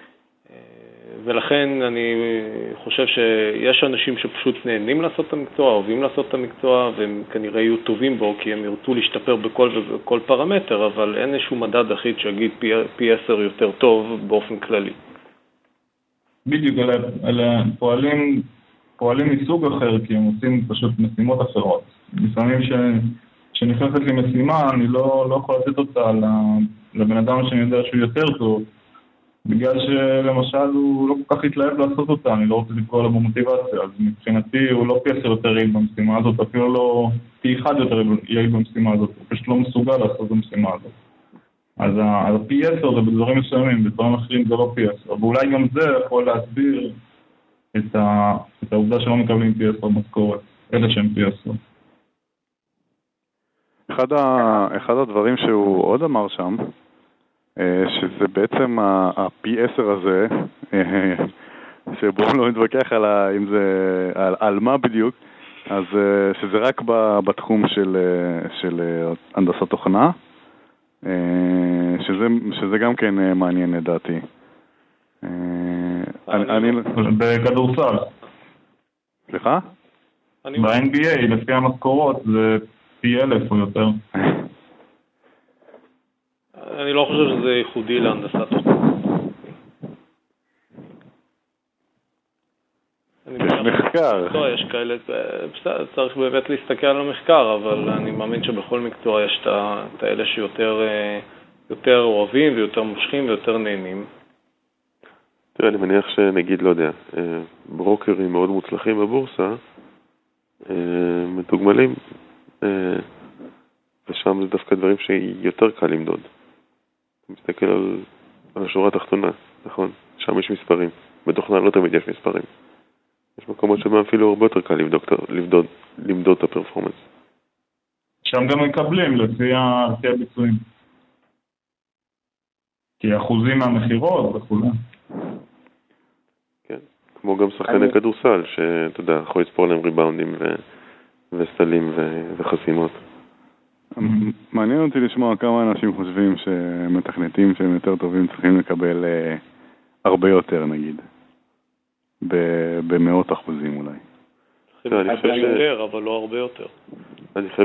ולכן אני חושב שיש אנשים שפשוט נהנים לעשות את המקצוע, אוהבים לעשות את המקצוע, והם כנראה יהיו טובים בו, כי הם ירצו להשתפר בכל, בכל פרמטר, אבל אין איזשהו מדד אחיד שיגיד פי, פי עשר יותר טוב באופן כללי. בדיוק, אלה, אלה פועלים, פועלים מסוג אחר, כי הם עושים פשוט משימות אחרות. לפעמים ש, שנכנסת לי משימה, אני לא, לא יכול לתת אותה לבן אדם שאני יודע שהוא יותר טוב, בגלל שלמשל הוא לא כל כך התלהב לעשות אותה, אני לא רוצה לקרוא לו במוטיבציה, אז מבחינתי הוא לא פי עשר יותר יעיל במשימה הזאת, אפילו לא פי אחד יותר יעיל במשימה הזאת, הוא פשוט לא מסוגל לעשות במשימה הזאת. אז ה-פי עשר זה בדברים מסוימים, בדברים אחרים זה לא פי עשר, ואולי גם זה יכול להסביר את, ה... את העובדה שלא מקבלים פי עשר משכורת, אלה שהם פי עשר. אחד, ה... אחד הדברים שהוא עוד אמר שם, שזה בעצם ה-פי עשר הזה, שבואו לא נתווכח על, ה... אם זה... על... על מה בדיוק, אז שזה רק בתחום של, של הנדסת תוכנה, שזה, שזה גם כן מעניין לדעתי. בכדורסל. סליחה? ב-אן בי איי, לפי המשכורות, זה פי אלף או יותר. אני לא חושב שזה ייחודי להנדסת תוכנה. יש מחקר. לא, יש כאלה, צריך באמת להסתכל על המחקר, אבל אני מאמין שבכל מקצוע יש את האלה שיותר יותר אוהבים ויותר מושכים ויותר נהנים. תראה, אני מניח שנגיד, לא יודע, ברוקרים מאוד מוצלחים בבורסה, מתוגמלים, ושם זה דווקא דברים שיותר קל למדוד. אתה מסתכל על, על השורה התחתונה, נכון? שם יש מספרים. בתוכנה לא תמיד יש מספרים. יש מקומות שבהם אפילו הרבה יותר קל לבדוק, לבדוד, למדוד את הפרפורמנס. שם גם מקבלים לפי הביצועים. כי אחוזים מהמחירות וכו'. כן, כמו גם שחקני כדורסל, שאתה יודע, יכול לספור להם ריבאונדים ו... וסלים ו... וחסימות. מעניין אותי לשמוע כמה אנשים חושבים שמתכנתים שהם יותר טובים צריכים לקבל אה, הרבה יותר נגיד. במאות אחוזים אולי. צריכים לקבל יותר, אבל לא הרבה יותר. אני חושב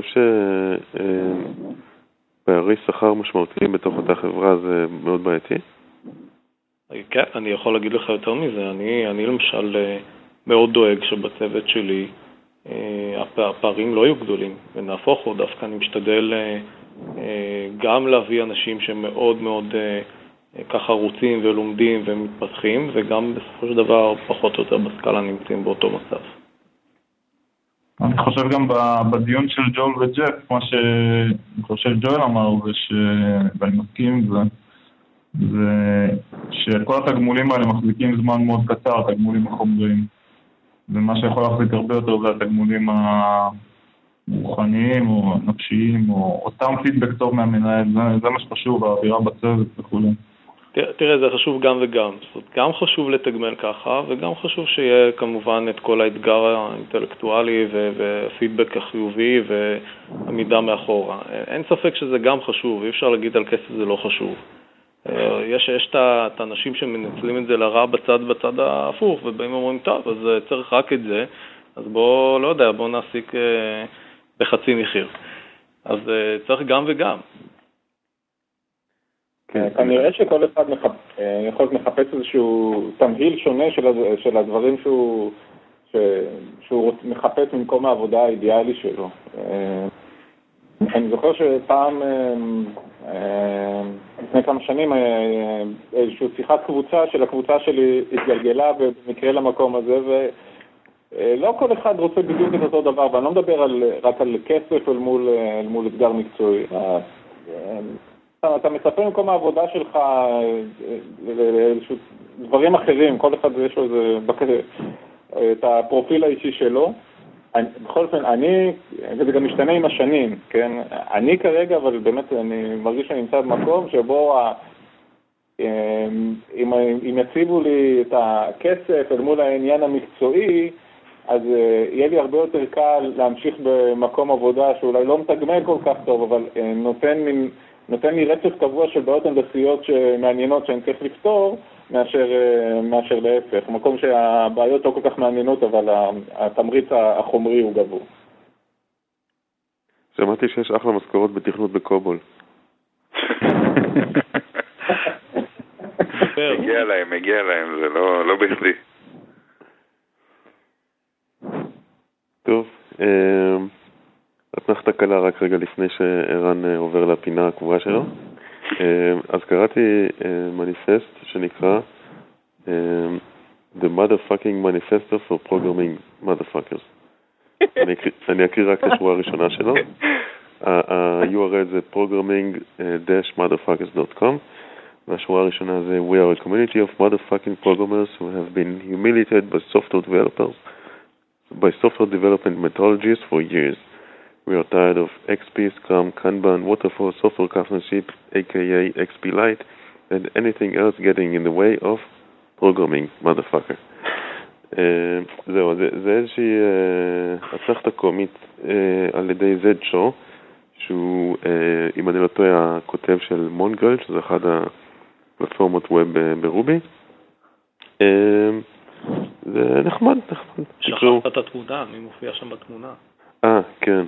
שפערי שכר משמעותיים בתוך אותה חברה זה מאוד בעייתי. כן, אני יכול להגיד לך יותר מזה. אני, אני למשל מאוד דואג שבצוות שלי הפערים לא יהיו גדולים, ונהפוך הוא דווקא אני משתדל גם להביא אנשים שמאוד מאוד ככה רוצים ולומדים ומתפתחים, וגם בסופו של דבר פחות או יותר בסקאלה נמצאים באותו מצב. אני חושב גם בדיון של ג'ול וג'ף, מה שאני חושב ג'ול אמר, ואני מסכים עם זה, זה שכל התגמולים האלה מחזיקים זמן מאוד קצר, התגמולים החומריים. ומה שיכול להחזיק הרבה יותר זה התגמולים הרוחניים או נפשיים, או אותם פידבק טוב מהמנהל, זה, זה מה שחשוב, האווירה בצוות וכו'. תראה, זה חשוב גם וגם. זאת אומרת, גם חשוב לתגמל ככה, וגם חשוב שיהיה כמובן את כל האתגר האינטלקטואלי והפידבק החיובי והעמידה מאחורה. אין ספק שזה גם חשוב, אי אפשר להגיד על כסף זה לא חשוב. יש, יש את האנשים שמנצלים את זה לרע בצד, בצד ההפוך, ובאים אומרים, טוב, אז צריך רק את זה, אז בוא, לא יודע, בוא נעסיק בחצי מחיר. אז צריך גם וגם. כנראה שכל אחד יכול לחפש איזשהו תמהיל שונה של הדברים שהוא, שהוא מחפש ממקום העבודה האידיאלי שלו. אני זוכר שפעם, לפני כמה שנים, איזושהי שיחת קבוצה של הקבוצה שלי התגלגלה במקרה למקום הזה, ולא כל אחד רוצה בדיוק את אותו דבר, ואני לא מדבר על, רק על כסף אל מול, אל מול אתגר מקצועי. אתה, אתה מצפה ממקום העבודה שלך דברים אחרים, כל אחד יש לו איזה, את הפרופיל האישי שלו. אני, בכל אופן, אני, וזה גם משתנה עם השנים, כן? אני כרגע, אבל באמת אני מרגיש שאני נמצא במקום שבו ה, אם, אם יציבו לי את הכסף אל מול העניין המקצועי, אז יהיה לי הרבה יותר קל להמשיך במקום עבודה שאולי לא מתגמל כל כך טוב, אבל נותן, נותן לי רצף קבוע של בעיות הנדסיות שמעניינות שאני צריך לפתור, מאשר, מאשר להפך. מקום שהבעיות לא כל כך מעניינות, אבל התמריץ החומרי הוא גבוה. שמעתי שיש אחלה משכורות בתכנות בקובול. מגיע להם, מגיע להם, זה לא, לא בכדי. טוב, אתנחתה קלה רק רגע לפני שערן עובר לפינה הקבועה שלו. אז קראתי מניפסט שנקרא The Motherfucking Manifesto for Programming Motherfuckers. אני אקריא רק את השורה הראשונה שלו. ה-יו אר אל זה programming dash motherfuckers dot com, והשורה הראשונה זה We are a community of motherfucking programmers who have been humiliated by software developers by software development methodologies for years. We are tired of X P, Scrum, Kanban, Waterfall, software craftsmanship, aka X P Lite, and anything else getting in the way of programming, motherfucker. זהו, זה איזושהי הצלחת קומית על ידי זד שו, שהוא, אם אני לא טועה, הכותב של מונגרל, שזה אחד הפלטפורמות ווב ברובי. זה נחמד, נחמד. שכחת את התמונה, מי מופיע שם בתמונה? אה, כן.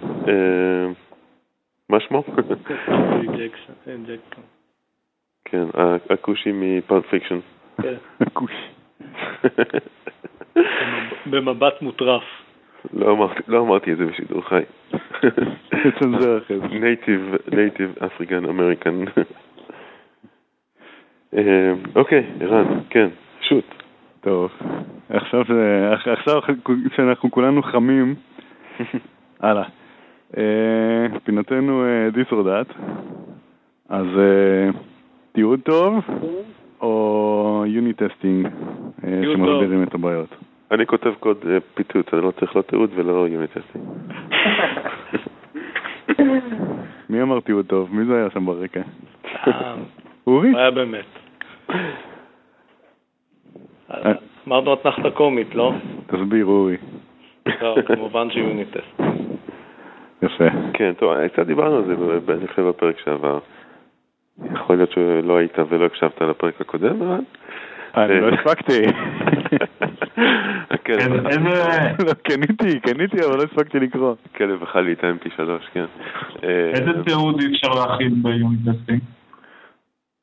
מה שמו? ג'קסון. כן, הקושי מפולפ פיקשן. כן. הקושי. במבט מוטרף. לא אמרתי את זה בשידור חי. תצנזר אחרי זה. נייטיב, נייטיב אפריקן אמריקן. אוקיי, ערן, כן, שוט. טוב, עכשיו שאנחנו כולנו חמים, הלאה. פינתנו דיסורדט, אז תיעוד טוב או יוניט טסטינג שמסבירים את הבעיות? אני כותב קוד פיתות, אני לא צריך לא תיעוד ולא יוניט טסטינג. מי אמר תיעוד טוב? מי זה היה שם ברקע? אורי? היה באמת. אמרנו אתנחתה קומית, לא? תסביר, אורי. כמובן שיוניט טסט. יפה. כן, טוב, קצת דיברנו על זה בנפלא בפרק שעבר. יכול להיות שלא היית ולא הקשבת לפרק הקודם, אבל... אני לא הספקתי. איזה... קניתי, קניתי, אבל לא הספקתי לקרוא. כלב אכל לי את ה-אם פי שלוש, כן. איזה תיעוד אי אפשר להכיל ביוניט טסטינג?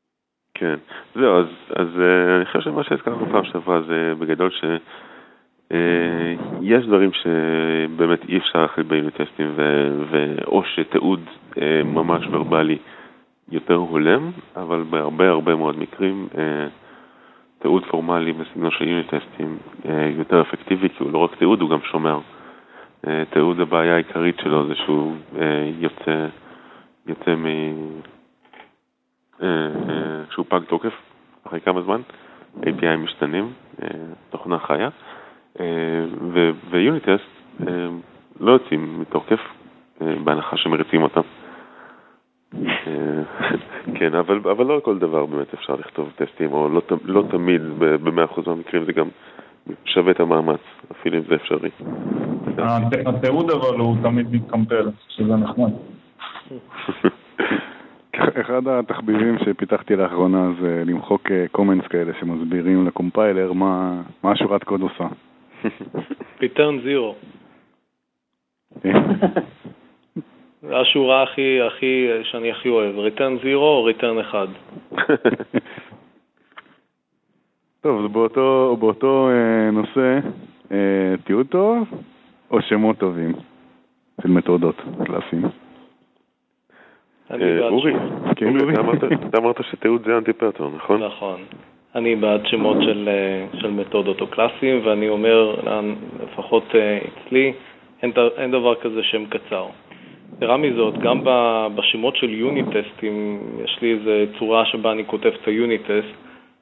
כן, זהו, אז אני חושב שמה שהזכרנו פעם שעברה זה בגדול ש... יש דברים שבאמת אי אפשר להחליט ביוניט טסטים, או שתיעוד ממש ורבלי יותר הולם, אבל בהרבה הרבה מאוד מקרים תיעוד פורמלי בסגנון של יוניט טסטים יותר אפקטיבי, כי הוא לא רק תיעוד, הוא גם שומר. תיעוד, הבעיה העיקרית שלו זה שהוא יוצא, יוצא מ... שהוא פג תוקף אחרי כמה זמן, איי פי איי משתנים, תוכנה חיה, ויוניט טסט לא יוצאים מתוקף, בהנחה שמריצים אותם. כן, אבל, אבל לא כל דבר באמת אפשר לכתוב טסטים, או לא, לא תמיד ב-מאה אחוז מהמקרים זה גם שווה את המאמץ, אפילו אם זה אפשרי. התיעוד אבל הוא תמיד מתקמפל, שזה נחמד. אחד התחביבים שפיתחתי לאחרונה זה למחוק קומנטס כאלה שמסבירים לקומפיילר מה, מה השורת קוד עושה. return zero. זה השורה הכי, הכי, שאני הכי אוהב. return zero או return אחד. טוב, אז באותו, באותו אה, נושא, אה, תיעוד טוב או שמות טובים של מתודות קלאסיים? אורי, אתה אמרת שתיעוד זה אנטי-פטרן, נכון? נכון. אני בעד שמות של, של מתודות או קלאסיים, ואני אומר, לפחות אצלי, אין, אין דבר כזה שם קצר. תראה מזאת, גם בשמות של יוניט טסטים, יש לי איזו צורה שבה אני כותב את היוניט טסט,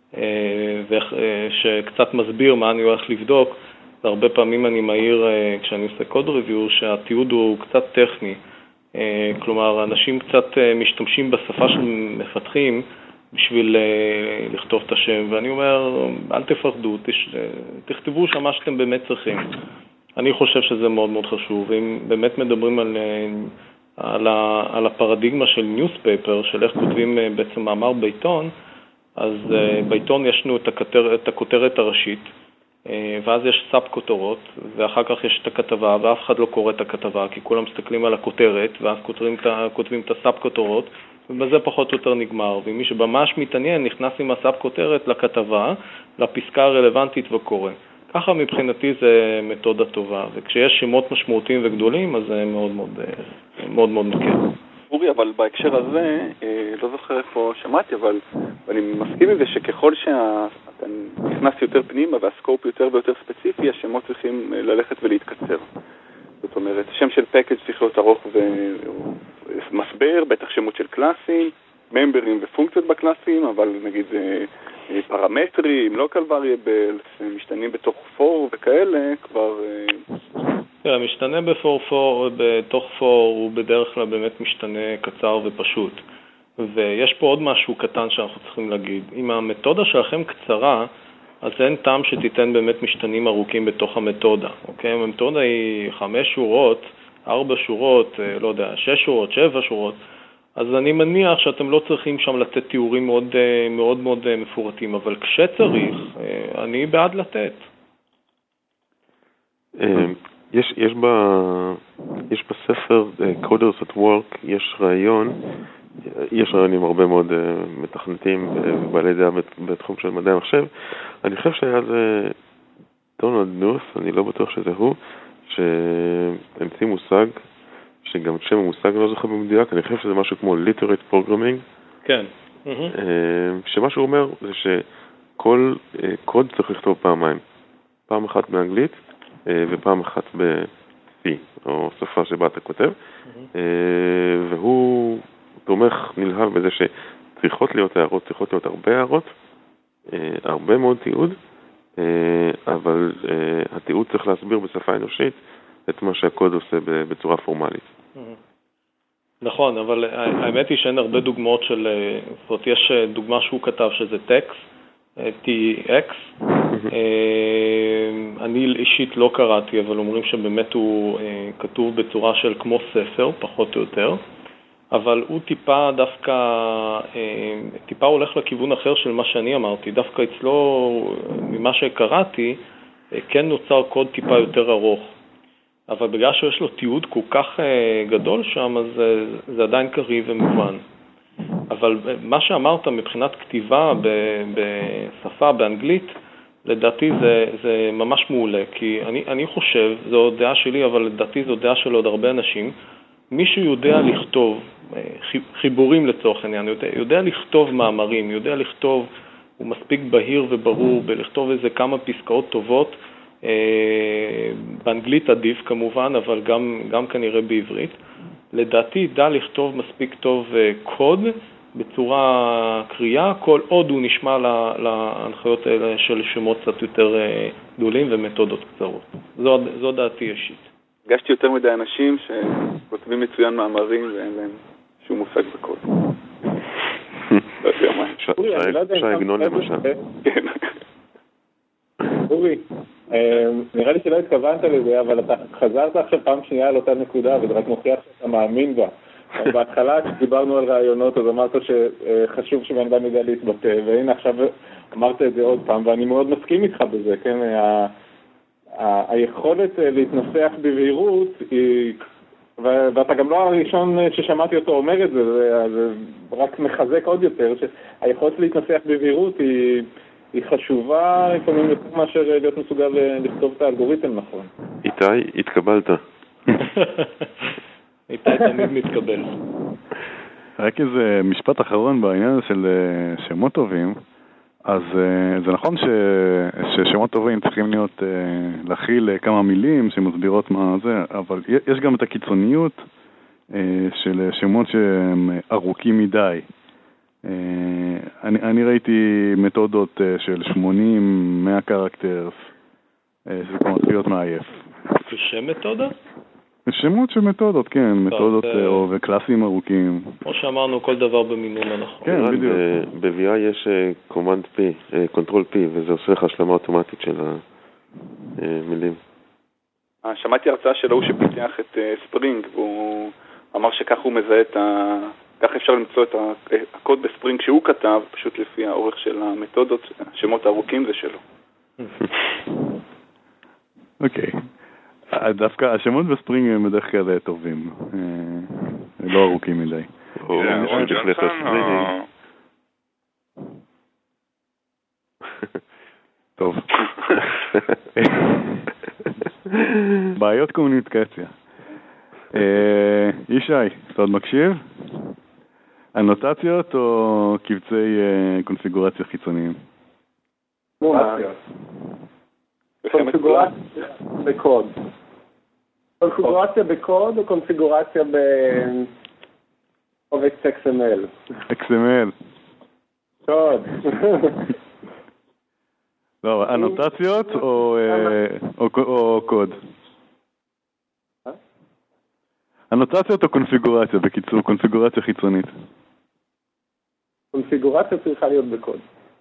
שקצת מסביר מה אני הולך לבדוק, והרבה פעמים אני מעיר, כשאני עושה קוד ריוויו, שהתיעוד הוא קצת טכני. כלומר, אנשים קצת משתמשים בשפה של מפתחים בשביל לכתוב את השם, ואני אומר, אל תפחדו, תכתבו שם מה שאתם באמת צריכים. אני חושב שזה מאוד מאוד חשוב, ואם באמת מדברים על, על, על הפרדיגמה של ניוספייפר, של איך כותבים בעצם מאמר בעיתון, אז בעיתון ישנו את הכותר, את הכותרת הראשית, ואז יש סאב כותרות, ואחר כך יש את הכתבה, ואף אחד לא קורא את הכתבה, כי כולם מסתכלים על הכותרת, ואז כותבים את, כותבים את הסאב כותרות, ובזה פחות או יותר נגמר. ומי שממש מתעניין נכנס עם הסאב כותרת לכתבה, לפסקה הרלוונטית וקורא. ככה מבחינתי זה מתודה טובה, וכשיש שמות משמעותיים וגדולים, אז זה מאוד מאוד, מאוד, מאוד מקל. אורי, אבל בהקשר הזה, לא זוכר איפה שמעתי, אבל אני מסכים עם זה שככל שאתה נכנס יותר פנימה והסקופ יותר ויותר ספציפי, השמות צריכים ללכת ולהתקצר. זאת אומרת, שם של פקאג' צריך להיות ארוך ומסבר, בטח שמות של קלאסים, ממברים ופונקציות בקלאסים, אבל נגיד פרמטרים, local variables, משתנים בתוך פור וכאלה, כבר... המשתנה בתוך פור הוא בדרך כלל באמת משתנה קצר ופשוט. ויש פה עוד משהו קטן שאנחנו צריכים להגיד. אם המתודה שלכם קצרה, אז אין טעם שתיתן באמת משתנים ארוכים בתוך המתודה. אוקיי? המתודה היא חמש שורות, ארבע שורות, לא יודע, שש שורות, שבע שורות. אז אני מניח שאתם לא צריכים שם לתת תיאורים מאוד מאוד, מאוד מפורטים, אבל כשצריך, אני בעד לתת. יש, יש, ב, יש בספר Coders at Work, יש רעיון, יש רעיונים הרבה מאוד מתכנתים ובעלי דעה בתחום של מדעי המחשב. אני חושב שהיה זה דונלד נוס, אני לא בטוח שזה הוא, שהמציא מושג, שגם שם המושג לא זוכר במדויק, אני חושב שזה משהו כמו literate programming. כן. שמה שהוא אומר זה שכל קוד צריך לכתוב פעמיים. פעם אחת באנגלית, ופעם אחת ב-C, או שפה שבה אתה כותב, והוא תומך נלהב בזה שצריכות להיות הערות, צריכות להיות הרבה הערות, הרבה מאוד תיעוד, אבל התיעוד צריך להסביר בשפה אנושית את מה שהקוד עושה בצורה פורמלית. נכון, אבל האמת היא שאין הרבה דוגמאות של, זאת אומרת, יש דוגמה שהוא כתב שזה טקסט, טי אקס, אני אישית לא קראתי, אבל אומרים שבאמת הוא כתוב בצורה של כמו ספר, פחות או יותר, אבל הוא טיפה דווקא, טיפה הולך לכיוון אחר של מה שאני אמרתי, דווקא אצלו, ממה שקראתי, כן נוצר קוד טיפה יותר ארוך, אבל בגלל שיש לו תיעוד כל כך גדול שם, אז זה, זה עדיין קריא ומובן. אבל מה שאמרת מבחינת כתיבה בשפה באנגלית, לדעתי זה, זה ממש מעולה, כי אני, אני חושב, זו דעה שלי, אבל לדעתי זו דעה של עוד הרבה אנשים, מישהו יודע לכתוב, חיבורים לצורך העניין, יודע, יודע לכתוב מאמרים, יודע לכתוב, הוא מספיק בהיר וברור בלכתוב איזה כמה פסקאות טובות, באנגלית עדיף כמובן, אבל גם, גם כנראה בעברית. לדעתי ידע לכתוב מספיק טוב קוד בצורה קריאה, כל עוד הוא נשמע להנחיות האלה של שמות קצת יותר גדולים ומתודות קצרות. זו, זו דעתי אישית. פגשתי יותר מדי אנשים שכותבים מצוין מאמרים ואין להם שום מושג בקוד. לא יודע מה. שי עגנון למשל. כן. אורי, נראה לי שלא התכוונת לזה, אבל אתה חזרת עכשיו פעם שנייה על אותה נקודה, וזה רק מוכיח שאתה מאמין בה. בהתחלה כשדיברנו על רעיונות, אז אמרת שחשוב שבן אדם ידע להתבטא, והנה עכשיו אמרת את זה עוד פעם, ואני מאוד מסכים איתך בזה, כן? היכולת להתנסח בבהירות היא, ואתה גם לא הראשון ששמעתי אותו אומר את זה, זה רק מחזק עוד יותר, שהיכולת להתנסח בבהירות היא היא חשובה לפעמים יותר מאשר להיות מסוגל לכתוב את האלגוריתם נכון. איתי, התקבלת. איתי תמיד מתקבל. רק איזה משפט אחרון בעניין הזה של שמות טובים, אז זה נכון ש, ששמות טובים צריכים להיות, להכיל כמה מילים שמסבירות מה זה, אבל יש גם את הקיצוניות של שמות שהם ארוכים מדי. אני, אני ראיתי מתודות של שמונים מאה קרקטרס, שזה כבר מתחיל להיות מעייף. זה שם מתודה? שמות של מתודות, כן, מתודות או וקלאסים ארוכים. כמו שאמרנו, כל דבר במינון הנכון. כן, בדיוק. ב-וי איי יש קומנד P, קונטרול P, וזה עושה לך השלמה אוטומטית של המילים. שמעתי הרצאה שלו שפיתח את ספרינג, והוא אמר שכך הוא מזהה את ה... כך אפשר למצוא את הקוד בספרינג שהוא כתב, פשוט לפי האורך של המתודות, השמות הארוכים זה שלו. אוקיי. דווקא השמות בספרינג הם בדרך כלל טובים, לא ארוכים מדי. או ג'ונסון או... טוב. בעיות קומוניקציה. ישי, אתה עוד מקשיב? אנוטציות או קבצי קונפיגורציה חיצוניים? קונפיגורציה בקוד. קונפיגורציה בקוד או קונפיגורציה בקובץ אקס אם אל? אקס אם אל. קוד. לא, אנוטציות או קוד? אנוטציות או קונפיגורציה? בקיצור, קונפיגורציה חיצונית. קונפיגורציה צריכה להיות בקוד.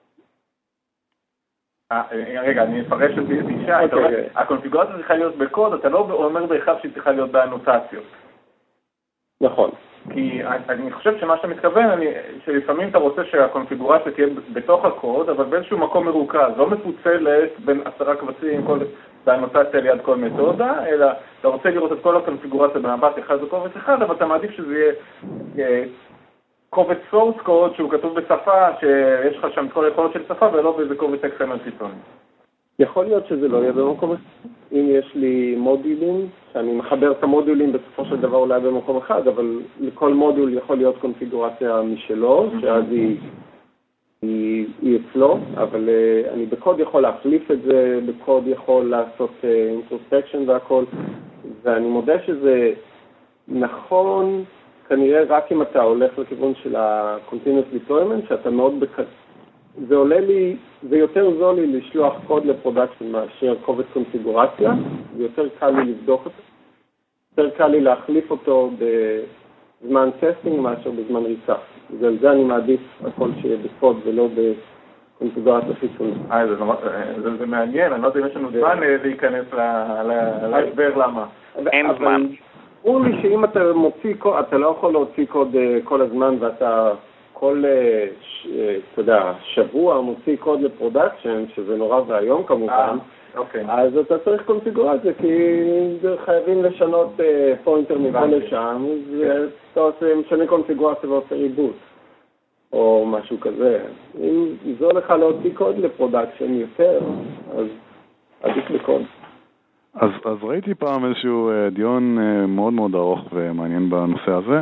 רגע, אני אפרש את זה אישה. הקונפיגורציה צריכה להיות בקוד, אתה לא אומר בהכרח שהיא צריכה להיות באנוטציות. נכון. כי אני חושב שמה שאתה מתכוון, שלפעמים אתה רוצה שהקונפיגורציה תהיה בתוך הקוד, אבל באיזשהו מקום מרוכז, לא מפוצלת בין עשרה קבצים, באנוטציה ליד כל מתודה, אלא אתה רוצה לראות את כל הקונפיגורציה במבט אחד וקובץ אחד, אבל אתה מעדיף שזה יהיה קובץ סורס קוד שהוא כתוב בשפה, שיש לך שם את כל היכולות של שפה, ולא באיזה קובץ אקס אם אל חיצוני. יכול להיות שזה לא יהיה במקום אחד. אם יש לי מודולים, שאני מחבר את המודולים בסופו של דבר אולי במקום אחד, אבל לכל מודול יכול להיות קונפיגורציה משלו, שאז היא, היא, היא אצלו, אבל uh, אני בקוד יכול להחליף את זה, בקוד יכול לעשות uh, introspection והכל, ואני מודה שזה נכון, כנראה רק אם אתה הולך לכיוון של ה-continuous deployment, שאתה מאוד בקד... זה עולה לי, זה יותר זול לי לשלוח קוד לפרודקשן מאשר קובץ קונפיגורציה, זה יותר קל לי לבדוק אותו, יותר קל לי להחליף אותו בזמן טסטינג מאשר בזמן ריצה. בגלל זה אני מעדיף הכל שיהיה בקוד ולא בקונפיגורציה חיצונית. אה, זה מעניין, אני לא יודע אם יש לנו זמן להיכנס להסבר למה. אין זמן. ברור לי שאם אתה מוציא קוד, אתה לא יכול להוציא קוד כל הזמן ואתה... כל, אתה יודע, שבוע מוציא קוד לפרודקשן, שזה נורא והיום כמובן, אוקיי. אז אתה צריך קונפיגורציה, כי חייבים לשנות פוינטר מפה לשם, אז אתה עושה, משנה קונפיגורציה ועושה ריבוט. או משהו כזה. אם יזול לך להוציא קוד לפרודקשן יותר, אז עדיף בקוד. אז, אז ראיתי פעם איזשהו דיון מאוד מאוד ארוך ומעניין בנושא הזה,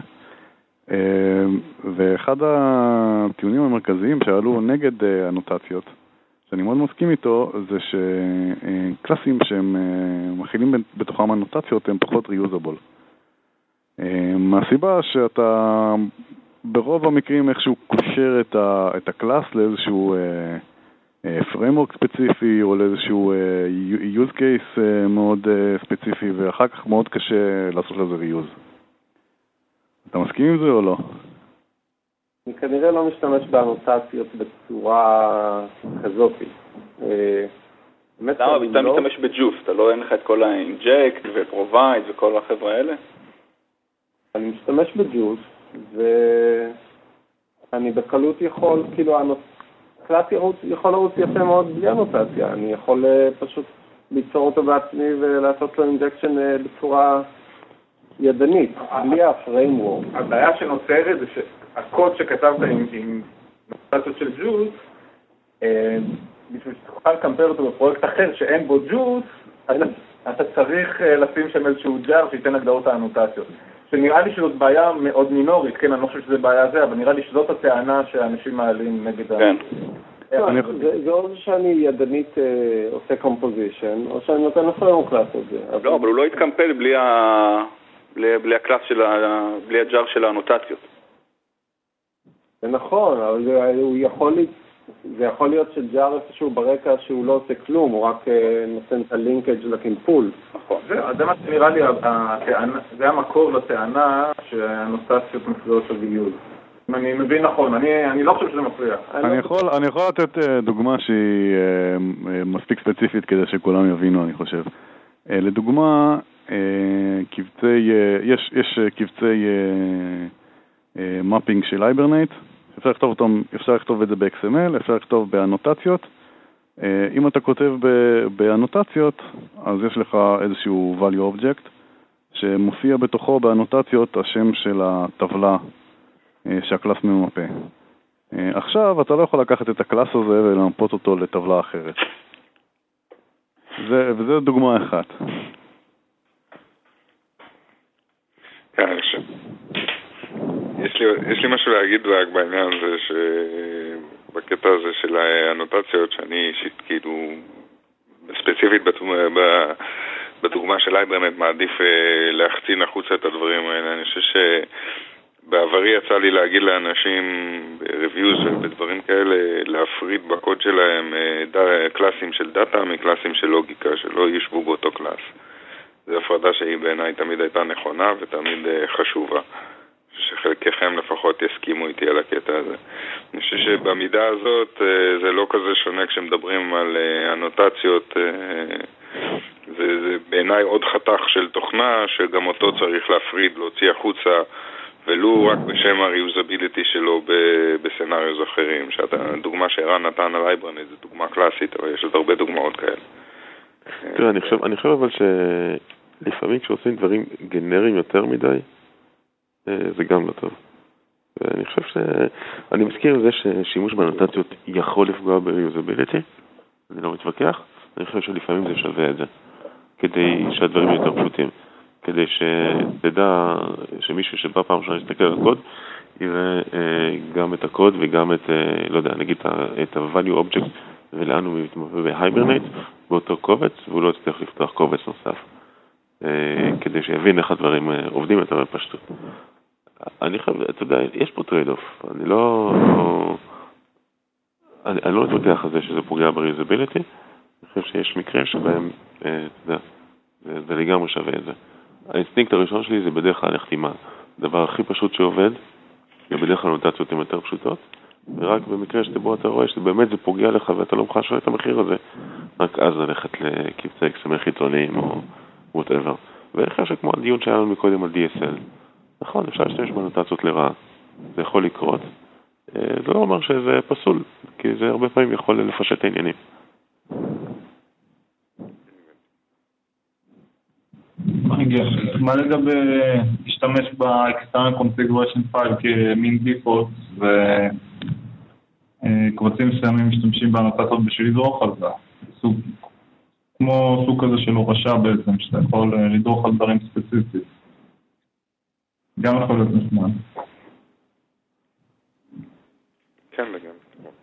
ואחד הטיעונים המרכזיים שעלו נגד הנוטציות, שאני מאוד מסכים איתו, זה שקלאסים שהם מכילים בתוכם הנוטציות הם פחות reusable. מהסיבה שאתה ברוב המקרים איכשהו קושר את, ה, את הקלאס לאיזשהו framework ספציפי או לאיזשהו use case מאוד ספציפי, ואחר כך מאוד קשה לעשות לזה reuse. אתה מסכים עם זה או לא? אני כנראה לא משתמש באנוטציות בצורה כזאת. למה? אתה משתמש בג'וס, אתה לא אין לך את כל ה-inject ו-provide וכל החבר'ה האלה? אני משתמש בג'וס, ואני בקלות יכול, כאילו, קלאסי יכול לרוץ יפה מאוד בלי אנוטציה. אני יכול פשוט ליצור אותו בעצמי ולעשות לו אינג'קשן בצורה ידנית, בלי הפריימוורק. הבעיה שנוצרת זה שהקוד שכתבת עם אנוטציות של ג'וס, בשביל שתוכל לקמפר אותו בפרויקט אחר שאין בו ג'וס, אתה צריך לשים שם איזשהו ג'אר שייתן הגדרות האנוטציות. שנראה לי שזאת בעיה מאוד מינורית, כן, אני לא חושב שזה בעיה זה, אבל נראה לי שזאת הטענה שאנשים מעלים נגד ה... כן. זה או שאני ידנית עושה קומפוזישן, או שאני נותן לפריימוורק לעשות את זה. לא, אבל הוא לא יתקמפל בלי הקלאס של ה... בלי הג'אר של האנוטציות. זה נכון, אבל הוא יכול לי... זה יכול להיות שג'אר איפשהו ברקע שהוא לא עושה כלום, הוא רק נותן את הלינקג' לקימפול. נכון. זה מה שנראה לי, זה המקור לטענה שהאנוטציות מפריעות לגיוז. אם אני מבין נכון, אני לא חושב שזה מפריע. אני יכול לתת דוגמה שהיא מספיק ספציפית כדי שכולם יבינו, אני חושב. לדוגמה, יש קבצי מפינג של Hibernate, אפשר לכתוב אותם, אפשר לכתוב את זה ב-אקס אם אל, אפשר לכתוב באנוטציות. אם אתה כותב באנוטציות, אז יש לך איזשהו value object, שמופיע בתוכו באנוטציות השם של הטבלה שהקלאס ממפה. עכשיו אתה לא יכול לקחת את הקלאס הזה ולמפות אותו לטבלה אחרת. זה, וזה דוגמה אחת. כן, אני חושב. יש לי, יש לי משהו להגיד רק בעניין הזה, שבקטע הזה של האנוטציות, שאני אישית כאילו, ספציפית בדוגמה של Hibernate מעדיף להחצין החוצה את הדברים האלה. אני חושב שבעברי יצא לי להגיד לאנשים ב-reviews ובדברים כאלה, להפריד בקוד שלהם קלאסים של דאטה מקלאסים של לוגיקה, שלא ישבו באותו קלאס. זו הפרדה שהיא בעיניי תמיד הייתה נכונה ותמיד חשובה. שחלקכם לפחות יסכימו איתי על הקטע הזה. אני חושב שבמידה הזאת זה לא כזה שונה כשמדברים על אנוטציות, זה, זה בעיניי עוד חתך של תוכנה שגם אותו צריך להפריד, להוציא החוצה, ולו רק בשם הריוזביליטי שלו בסנריוז אחרים. שהדוגמה שערן נתן על Hibernate זו דוגמה קלאסית, אבל יש עוד הרבה דוגמאות כאלה. תראה, אני חושב, אני חושב אבל שלפעמים כשעושים דברים גנריים יותר מדי, זה גם לא טוב. ואני חושב ש... אני מזכיר לזה ששימוש באנוטציות יכול לפגוע ב-reusability, אני לא מתווכח, אני חושב שלפעמים זה שווה את זה, כדי שהדברים יהיו יותר פשוטים, כדי שתדע שמישהו שבא פעם ראשונה להסתכל על הקוד, יראה גם את הקוד וגם את, לא יודע, נגיד את ה-value object ולאן הוא מתמפה ב-Hibernate באותו קובץ, והוא לא יצטרך לפתוח קובץ נוסף. כדי שיבין איך הדברים עובדים יותר בפשטות. אני חייב, אתה יודע, יש פה טרייד-אוף. אני לא... אני, אני לא מתווכח על זה שזה פוגע ב-reusability. אני חושב שיש מקרים שבהם, אתה יודע, זה, זה לגמרי שווה את זה. האינסטינקט הראשון שלי זה בדרך כלל החתימה. הדבר הכי פשוט שעובד, ובדרך כלל נוטציות הן יותר פשוטות, ורק במקרה שבו אתה רואה שבאמת זה פוגע לך ואתה לא מוכן לשלם את המחיר הזה, רק אז ללכת לקבצי אקס אם אל חיצוניים או whatever. ואני חושב שכמו הדיון שהיה לנו מקודם על די אס אל, נכון, אפשר להשתמש בנוטציות לרעה, זה יכול לקרות. זה לא אומר שזה פסול, כי זה הרבה פעמים יכול לפשט העניינים. מה לגבי להשתמש ב-external configuration file כמין default, קבצים מסוימים משתמשים באנוטציות בשביל לדרוך על זה. סוג, כמו סוג כזה של הורשה בעצם, שאתה יכול לדרוך על דברים ספציפיים. גם יכול להיות נחמד. כן, לגמרי.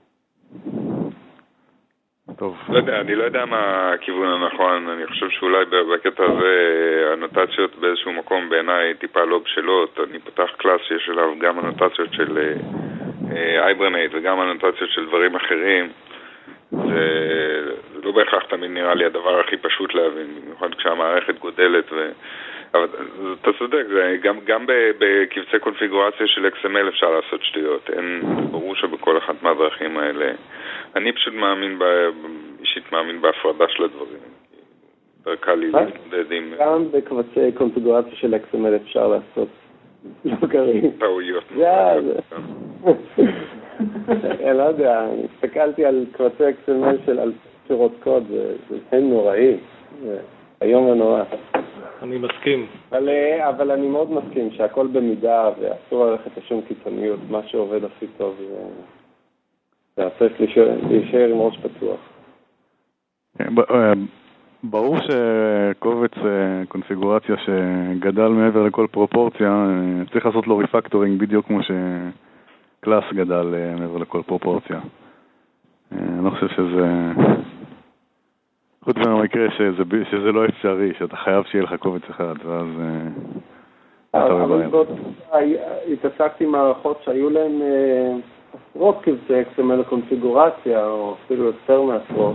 טוב. לא יודע, אני לא יודע מה הכיוון הנכון, אני חושב שאולי בקטע הזה הנוטציות באיזשהו מקום בעיניי טיפה לא בשלות. אני פותח קלאס שיש עליו גם הנוטציות של הייברנייט וגם הנוטציות של דברים אחרים. זה, זה לא בהכרח תמיד נראה לי הדבר הכי פשוט להבין, במיוחד כשהמערכת גודלת ו... אבל אתה צודק, זה גם, גם בקבצי קונפיגורציה של אקס אם אל אפשר לעשות שטויות, אין ברור שבכל אחת מהדרכים האלה. אני פשוט מאמין, ב, אישית מאמין בהפרדה של הדברים. יותר קל לי להתמודד עם... גם בקבצי קונפיגורציה של אקס אם אל אפשר לעשות דברים. טעויות. זה, זה. אני לא יודע, הסתכלתי על קבצי אקס אם אל של אלפי שורות קוד, זה נוראי, היום הנורא. אני מסכים. אבל, אבל אני מאוד מסכים שהכל במידה ואסור ללכת לשום קיצוניות, מה שעובד הכי טוב זה צריך להישאר עם ראש פתוח. ברור שקובץ קונפיגורציה שגדל מעבר לכל פרופורציה, צריך לעשות לו ריפקטורינג בדיוק כמו שקלאס גדל מעבר לכל פרופורציה. אני לא חושב שזה... חוץ מהמקרה שזה, שזה לא אפשרי, שאתה חייב שיהיה לך קובץ אחד, ואז... אבל זאת, התעסקתי עם מערכות שהיו להן עשרות קבצי אקס אם אל קונפיגורציה, או אפילו יותר מעשרות.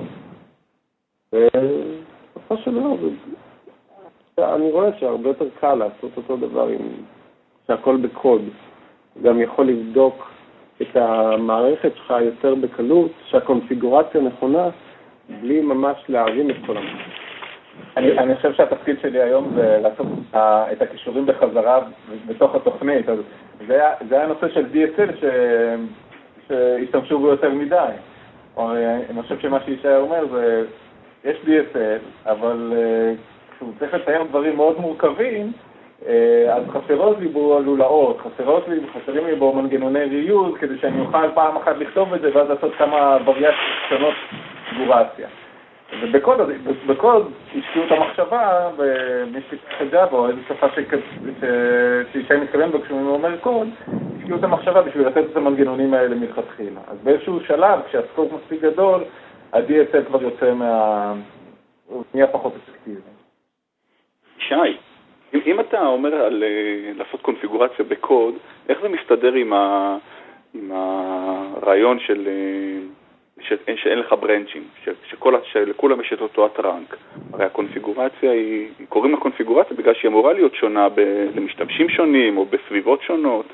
ובסופו של דבר, אני רואה שהרבה יותר קל לעשות אותו דבר, שהכל בקוד. גם יכול לבדוק את המערכת שלך יותר בקלות, שהקונפיגורציה נכונה, בלי ממש להרים את כל המערכת. אני, אני חושב שהתפקיד שלי היום זה לעשות את הקישורים בחזרה בתוך התוכנית. אז זה, זה היה נושא של די אס אל ש, שהשתמשו בו יותר מדי. או, אני חושב שמה שישי אומר זה, יש די אס אל, אבל כשהוא צריך לצייר דברים מאוד מורכבים, אז חסרות לי בו לולאות, חסרות לי, חסרים לי בו מנגנוני ריוז, כדי שאני אוכל פעם אחת לכתוב את זה, ואז לעשות כמה וריאציות שונות קונפיגורציה. ובקוד, בקוד השקיעו את המחשבה, ומי שפיתח את ג'אווה, או איזו שפה שישי מתכוון בו כשהוא אומר קוד, השקיעו את המחשבה בשביל לתת את המנגנונים האלה מלכתחילה. אז באיזשהו שלב, כשהסקופ מספיק גדול, ה-די אס אל כבר יוצא מה... נהיה פחות אפקטיבי. שי, אם, אם אתה אומר על לעשות קונפיגורציה בקוד, איך זה מסתדר עם, ה, עם הרעיון של... ש, שאין לך ברנצ'ים, שכל, שלכולם יש את אותו הטרנק. הרי הקונפיגורציה היא, קוראים לקונפיגורציה בגלל שהיא אמורה להיות שונה ב, למשתמשים שונים או בסביבות שונות.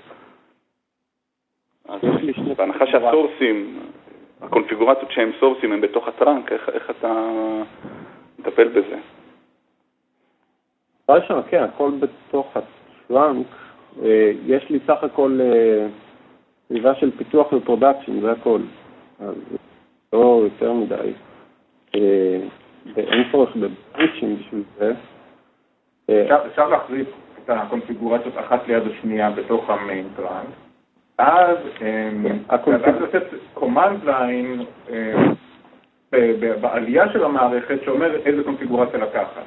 אז בהנחה שהסורסים, הקונפיגורציות שהם סורסים הם בתוך הטרנק, איך, איך אתה מטפל בזה? ראשון, כן, הכל בתוך הטרנק. יש לי סך הכל סביבה של פיתוח ופרודקשן, זה הכל. אז לא יותר מדי. אין צורך בברנצ'ים בשביל זה. אפשר להחזיק את הקונפיגורציות אחת ליד השנייה בתוך המיין טרנק. אז צריך לתת קומנד ליין בעלייה של המערכת שאומר איזה קונפיגורציה לקחת.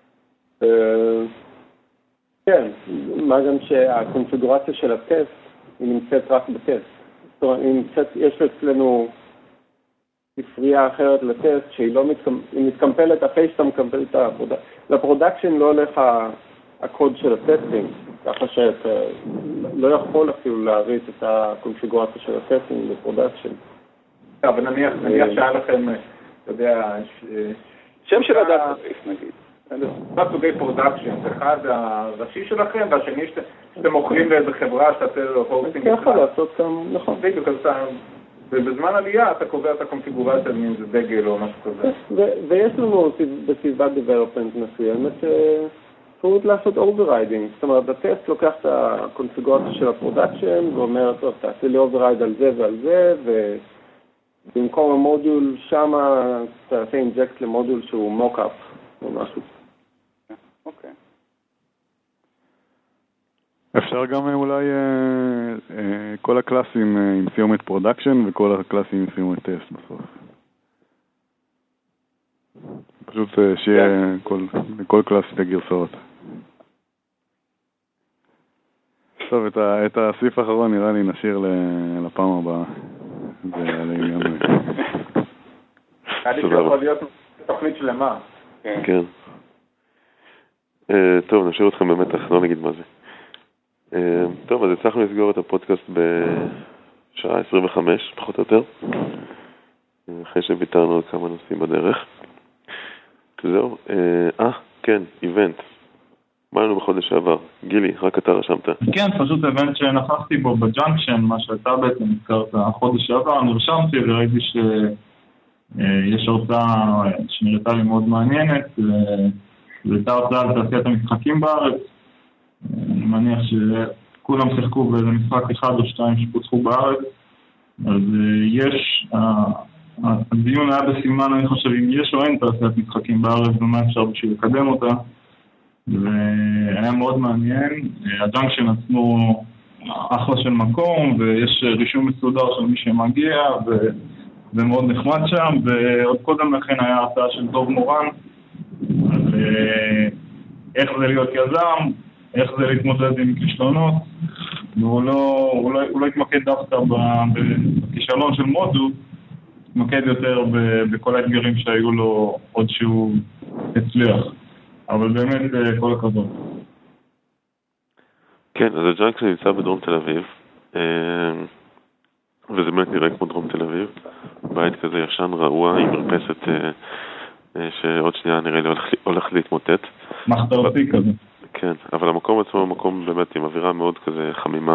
כן, מה גם שהקונפיגורציה של הטסט היא נמצאת רק בטסט. זאת אומרת, יש אצלנו ספרייה אחרת לטסט שהיא לא מתקמפלת, אחרי שאתה מקמפל את הפרודקשן. לפרודקשן לא הולך הקוד של הטסטינג, ככה שאתה לא יכול אפילו להריץ את הקונפיגורציה של הטסטינג לפרודקשן. אבל נניח שהיה לכם, אתה יודע... שם של הדאטאבייס נגיד. מה סוגי פרודקשן? אחד הראשי שלכם, והשני שאתם מוכרים לאיזה חברה שאתה הורסים... כן, יכול לעשות גם, נכון. בדיוק, אז אתה... ובזמן עלייה אתה קובע את הקונפיגורציה אם זה דגל או משהו כזה. ויש לנו בסביבת development מסוימת אפשרות לעשות overriding. זאת אומרת, הטסט לוקח את הקונפיגורציה של הפרודקשן ואומר, טוב, תעשה לי override על זה ועל זה, ובמקום המודול שם תעשה אינג'קט למודול שהוא mock-up או משהו. אוקיי. אפשר גם אולי כל הקלאסים עם סיומת פרודקשן וכל הקלאסים עם סיומת טסט בסוף. פשוט שיהיה כל קלאס את הגרסאות. טוב, את הסעיף האחרון נראה לי נשאיר לפעם הבאה. זה לעניין. עדיף יכול להיות תוכנית שלמה. כן. טוב, נשאיר אתכם במתח, לא נגיד מה זה. טוב, אז הצלחנו לסגור את הפודקאסט בשעה עשרים וחמש, פחות או יותר. אחרי שביטרנו על כמה נושאים בדרך. זהו. אה, כן, איבנט. מה לנו בחודש שעבר? גילי, רק אתה רשמת. כן, פשוט איבנט שנכחתי בו בג'אנקשן, מה שאתה בעצם הזכרת החודש שעבר, נרשמתי וראיתי שיש הרצאה שנראתה לי מאוד מעניינת, והייתה הרצאה על תעשיית המשחקים בארץ. אני מניח שכולם שיחקו באיזה משחק אחד או שתיים שפוצחו בארץ, אז יש, הדיון היה בסימן, אני חושב, אם יש או אין תעשיית משחקים בארץ ומה אפשר בשביל לקדם אותה, והיה מאוד מעניין. הג'אנקשן עצמו אחלה של מקום, ויש רישום מסודר של מי שמגיע, וזה מאוד נחמד שם, ועוד קודם לכן היה הרצאה של דוב מורן, על איך זה להיות יזם, איך זה להתמודד עם כישלונות, והוא לא, הוא לא, הוא לא התמקד דווקא בכישלון של מודו, התמקד יותר בכל האתגרים שהיו לו עוד שהוא הצליח. אבל באמת כל הכבוד. כן, אז הג'אנקשן נמצא בדרום תל אביב, וזה באמת נראה כמו דרום תל אביב, בית כזה ישן רעוע עם מרפסת שעוד שנייה נראה לי הולך להתמוטט. מחתרתי כזה. כן, אבל המקום עצמו הוא מקום באמת עם אווירה מאוד כזה חמימה,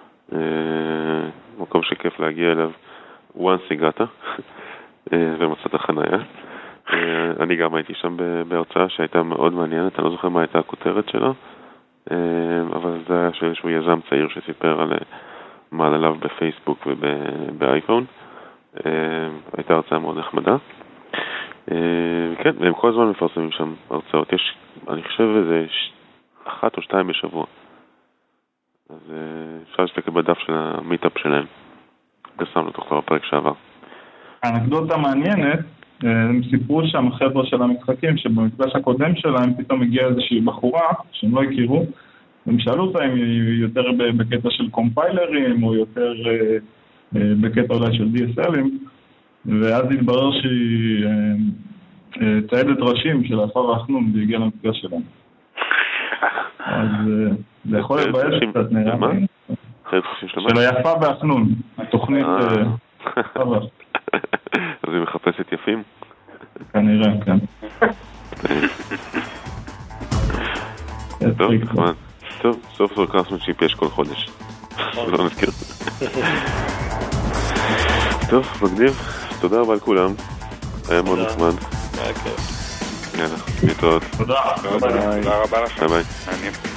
מקום שכיף להגיע אליו once הגעת ומצאת חנייה. אני גם הייתי שם בהרצאה שהייתה מאוד מעניינת, אני לא זוכר מה הייתה הכותרת שלה, אבל זה היה שאיזשהו יזם צעיר שסיפר על מעלליו בפייסבוק ובאייפון. הייתה הרצאה מאוד נחמדה. כן, והם כל הזמן מפרסמים שם הרצאות. יש, אני חושב, איזה אחת או שתיים בשבוע. אז אפשר להסתכל בדף של המיטאפ שלהם. פרסמנו אותו כבר בפרק שעבר. האנקדוטה מעניינת, הם סיפרו שם החבר'ה של המשחקים שבמפגש הקודם שלהם פתאום הגיעה איזושהי בחורה שהם לא הכירו, והם שאלו אותה אם היא יותר בקטע של קומפיילרים או יותר בקטע אולי של די אס אל'ים, ואז התברר שהיא ציידת ראשים של עפר ואחנון והגיעה למפגש שלהם. אז זה יכול לבאס קצת נראה לי. של היפה ואחנון, התוכנית חווה. אז היא מחפשת יפים? כנראה, כן. טוב, נחמד. טוב, סוף סוף קראסמנשיפ יש כל חודש. לא נזכיר. טוב, מגניב. תודה רבה לכולם. היה מאוד נחמד. היה כיף. יאללה, להתראות. תודה. תודה רבה לכם. ביי ביי.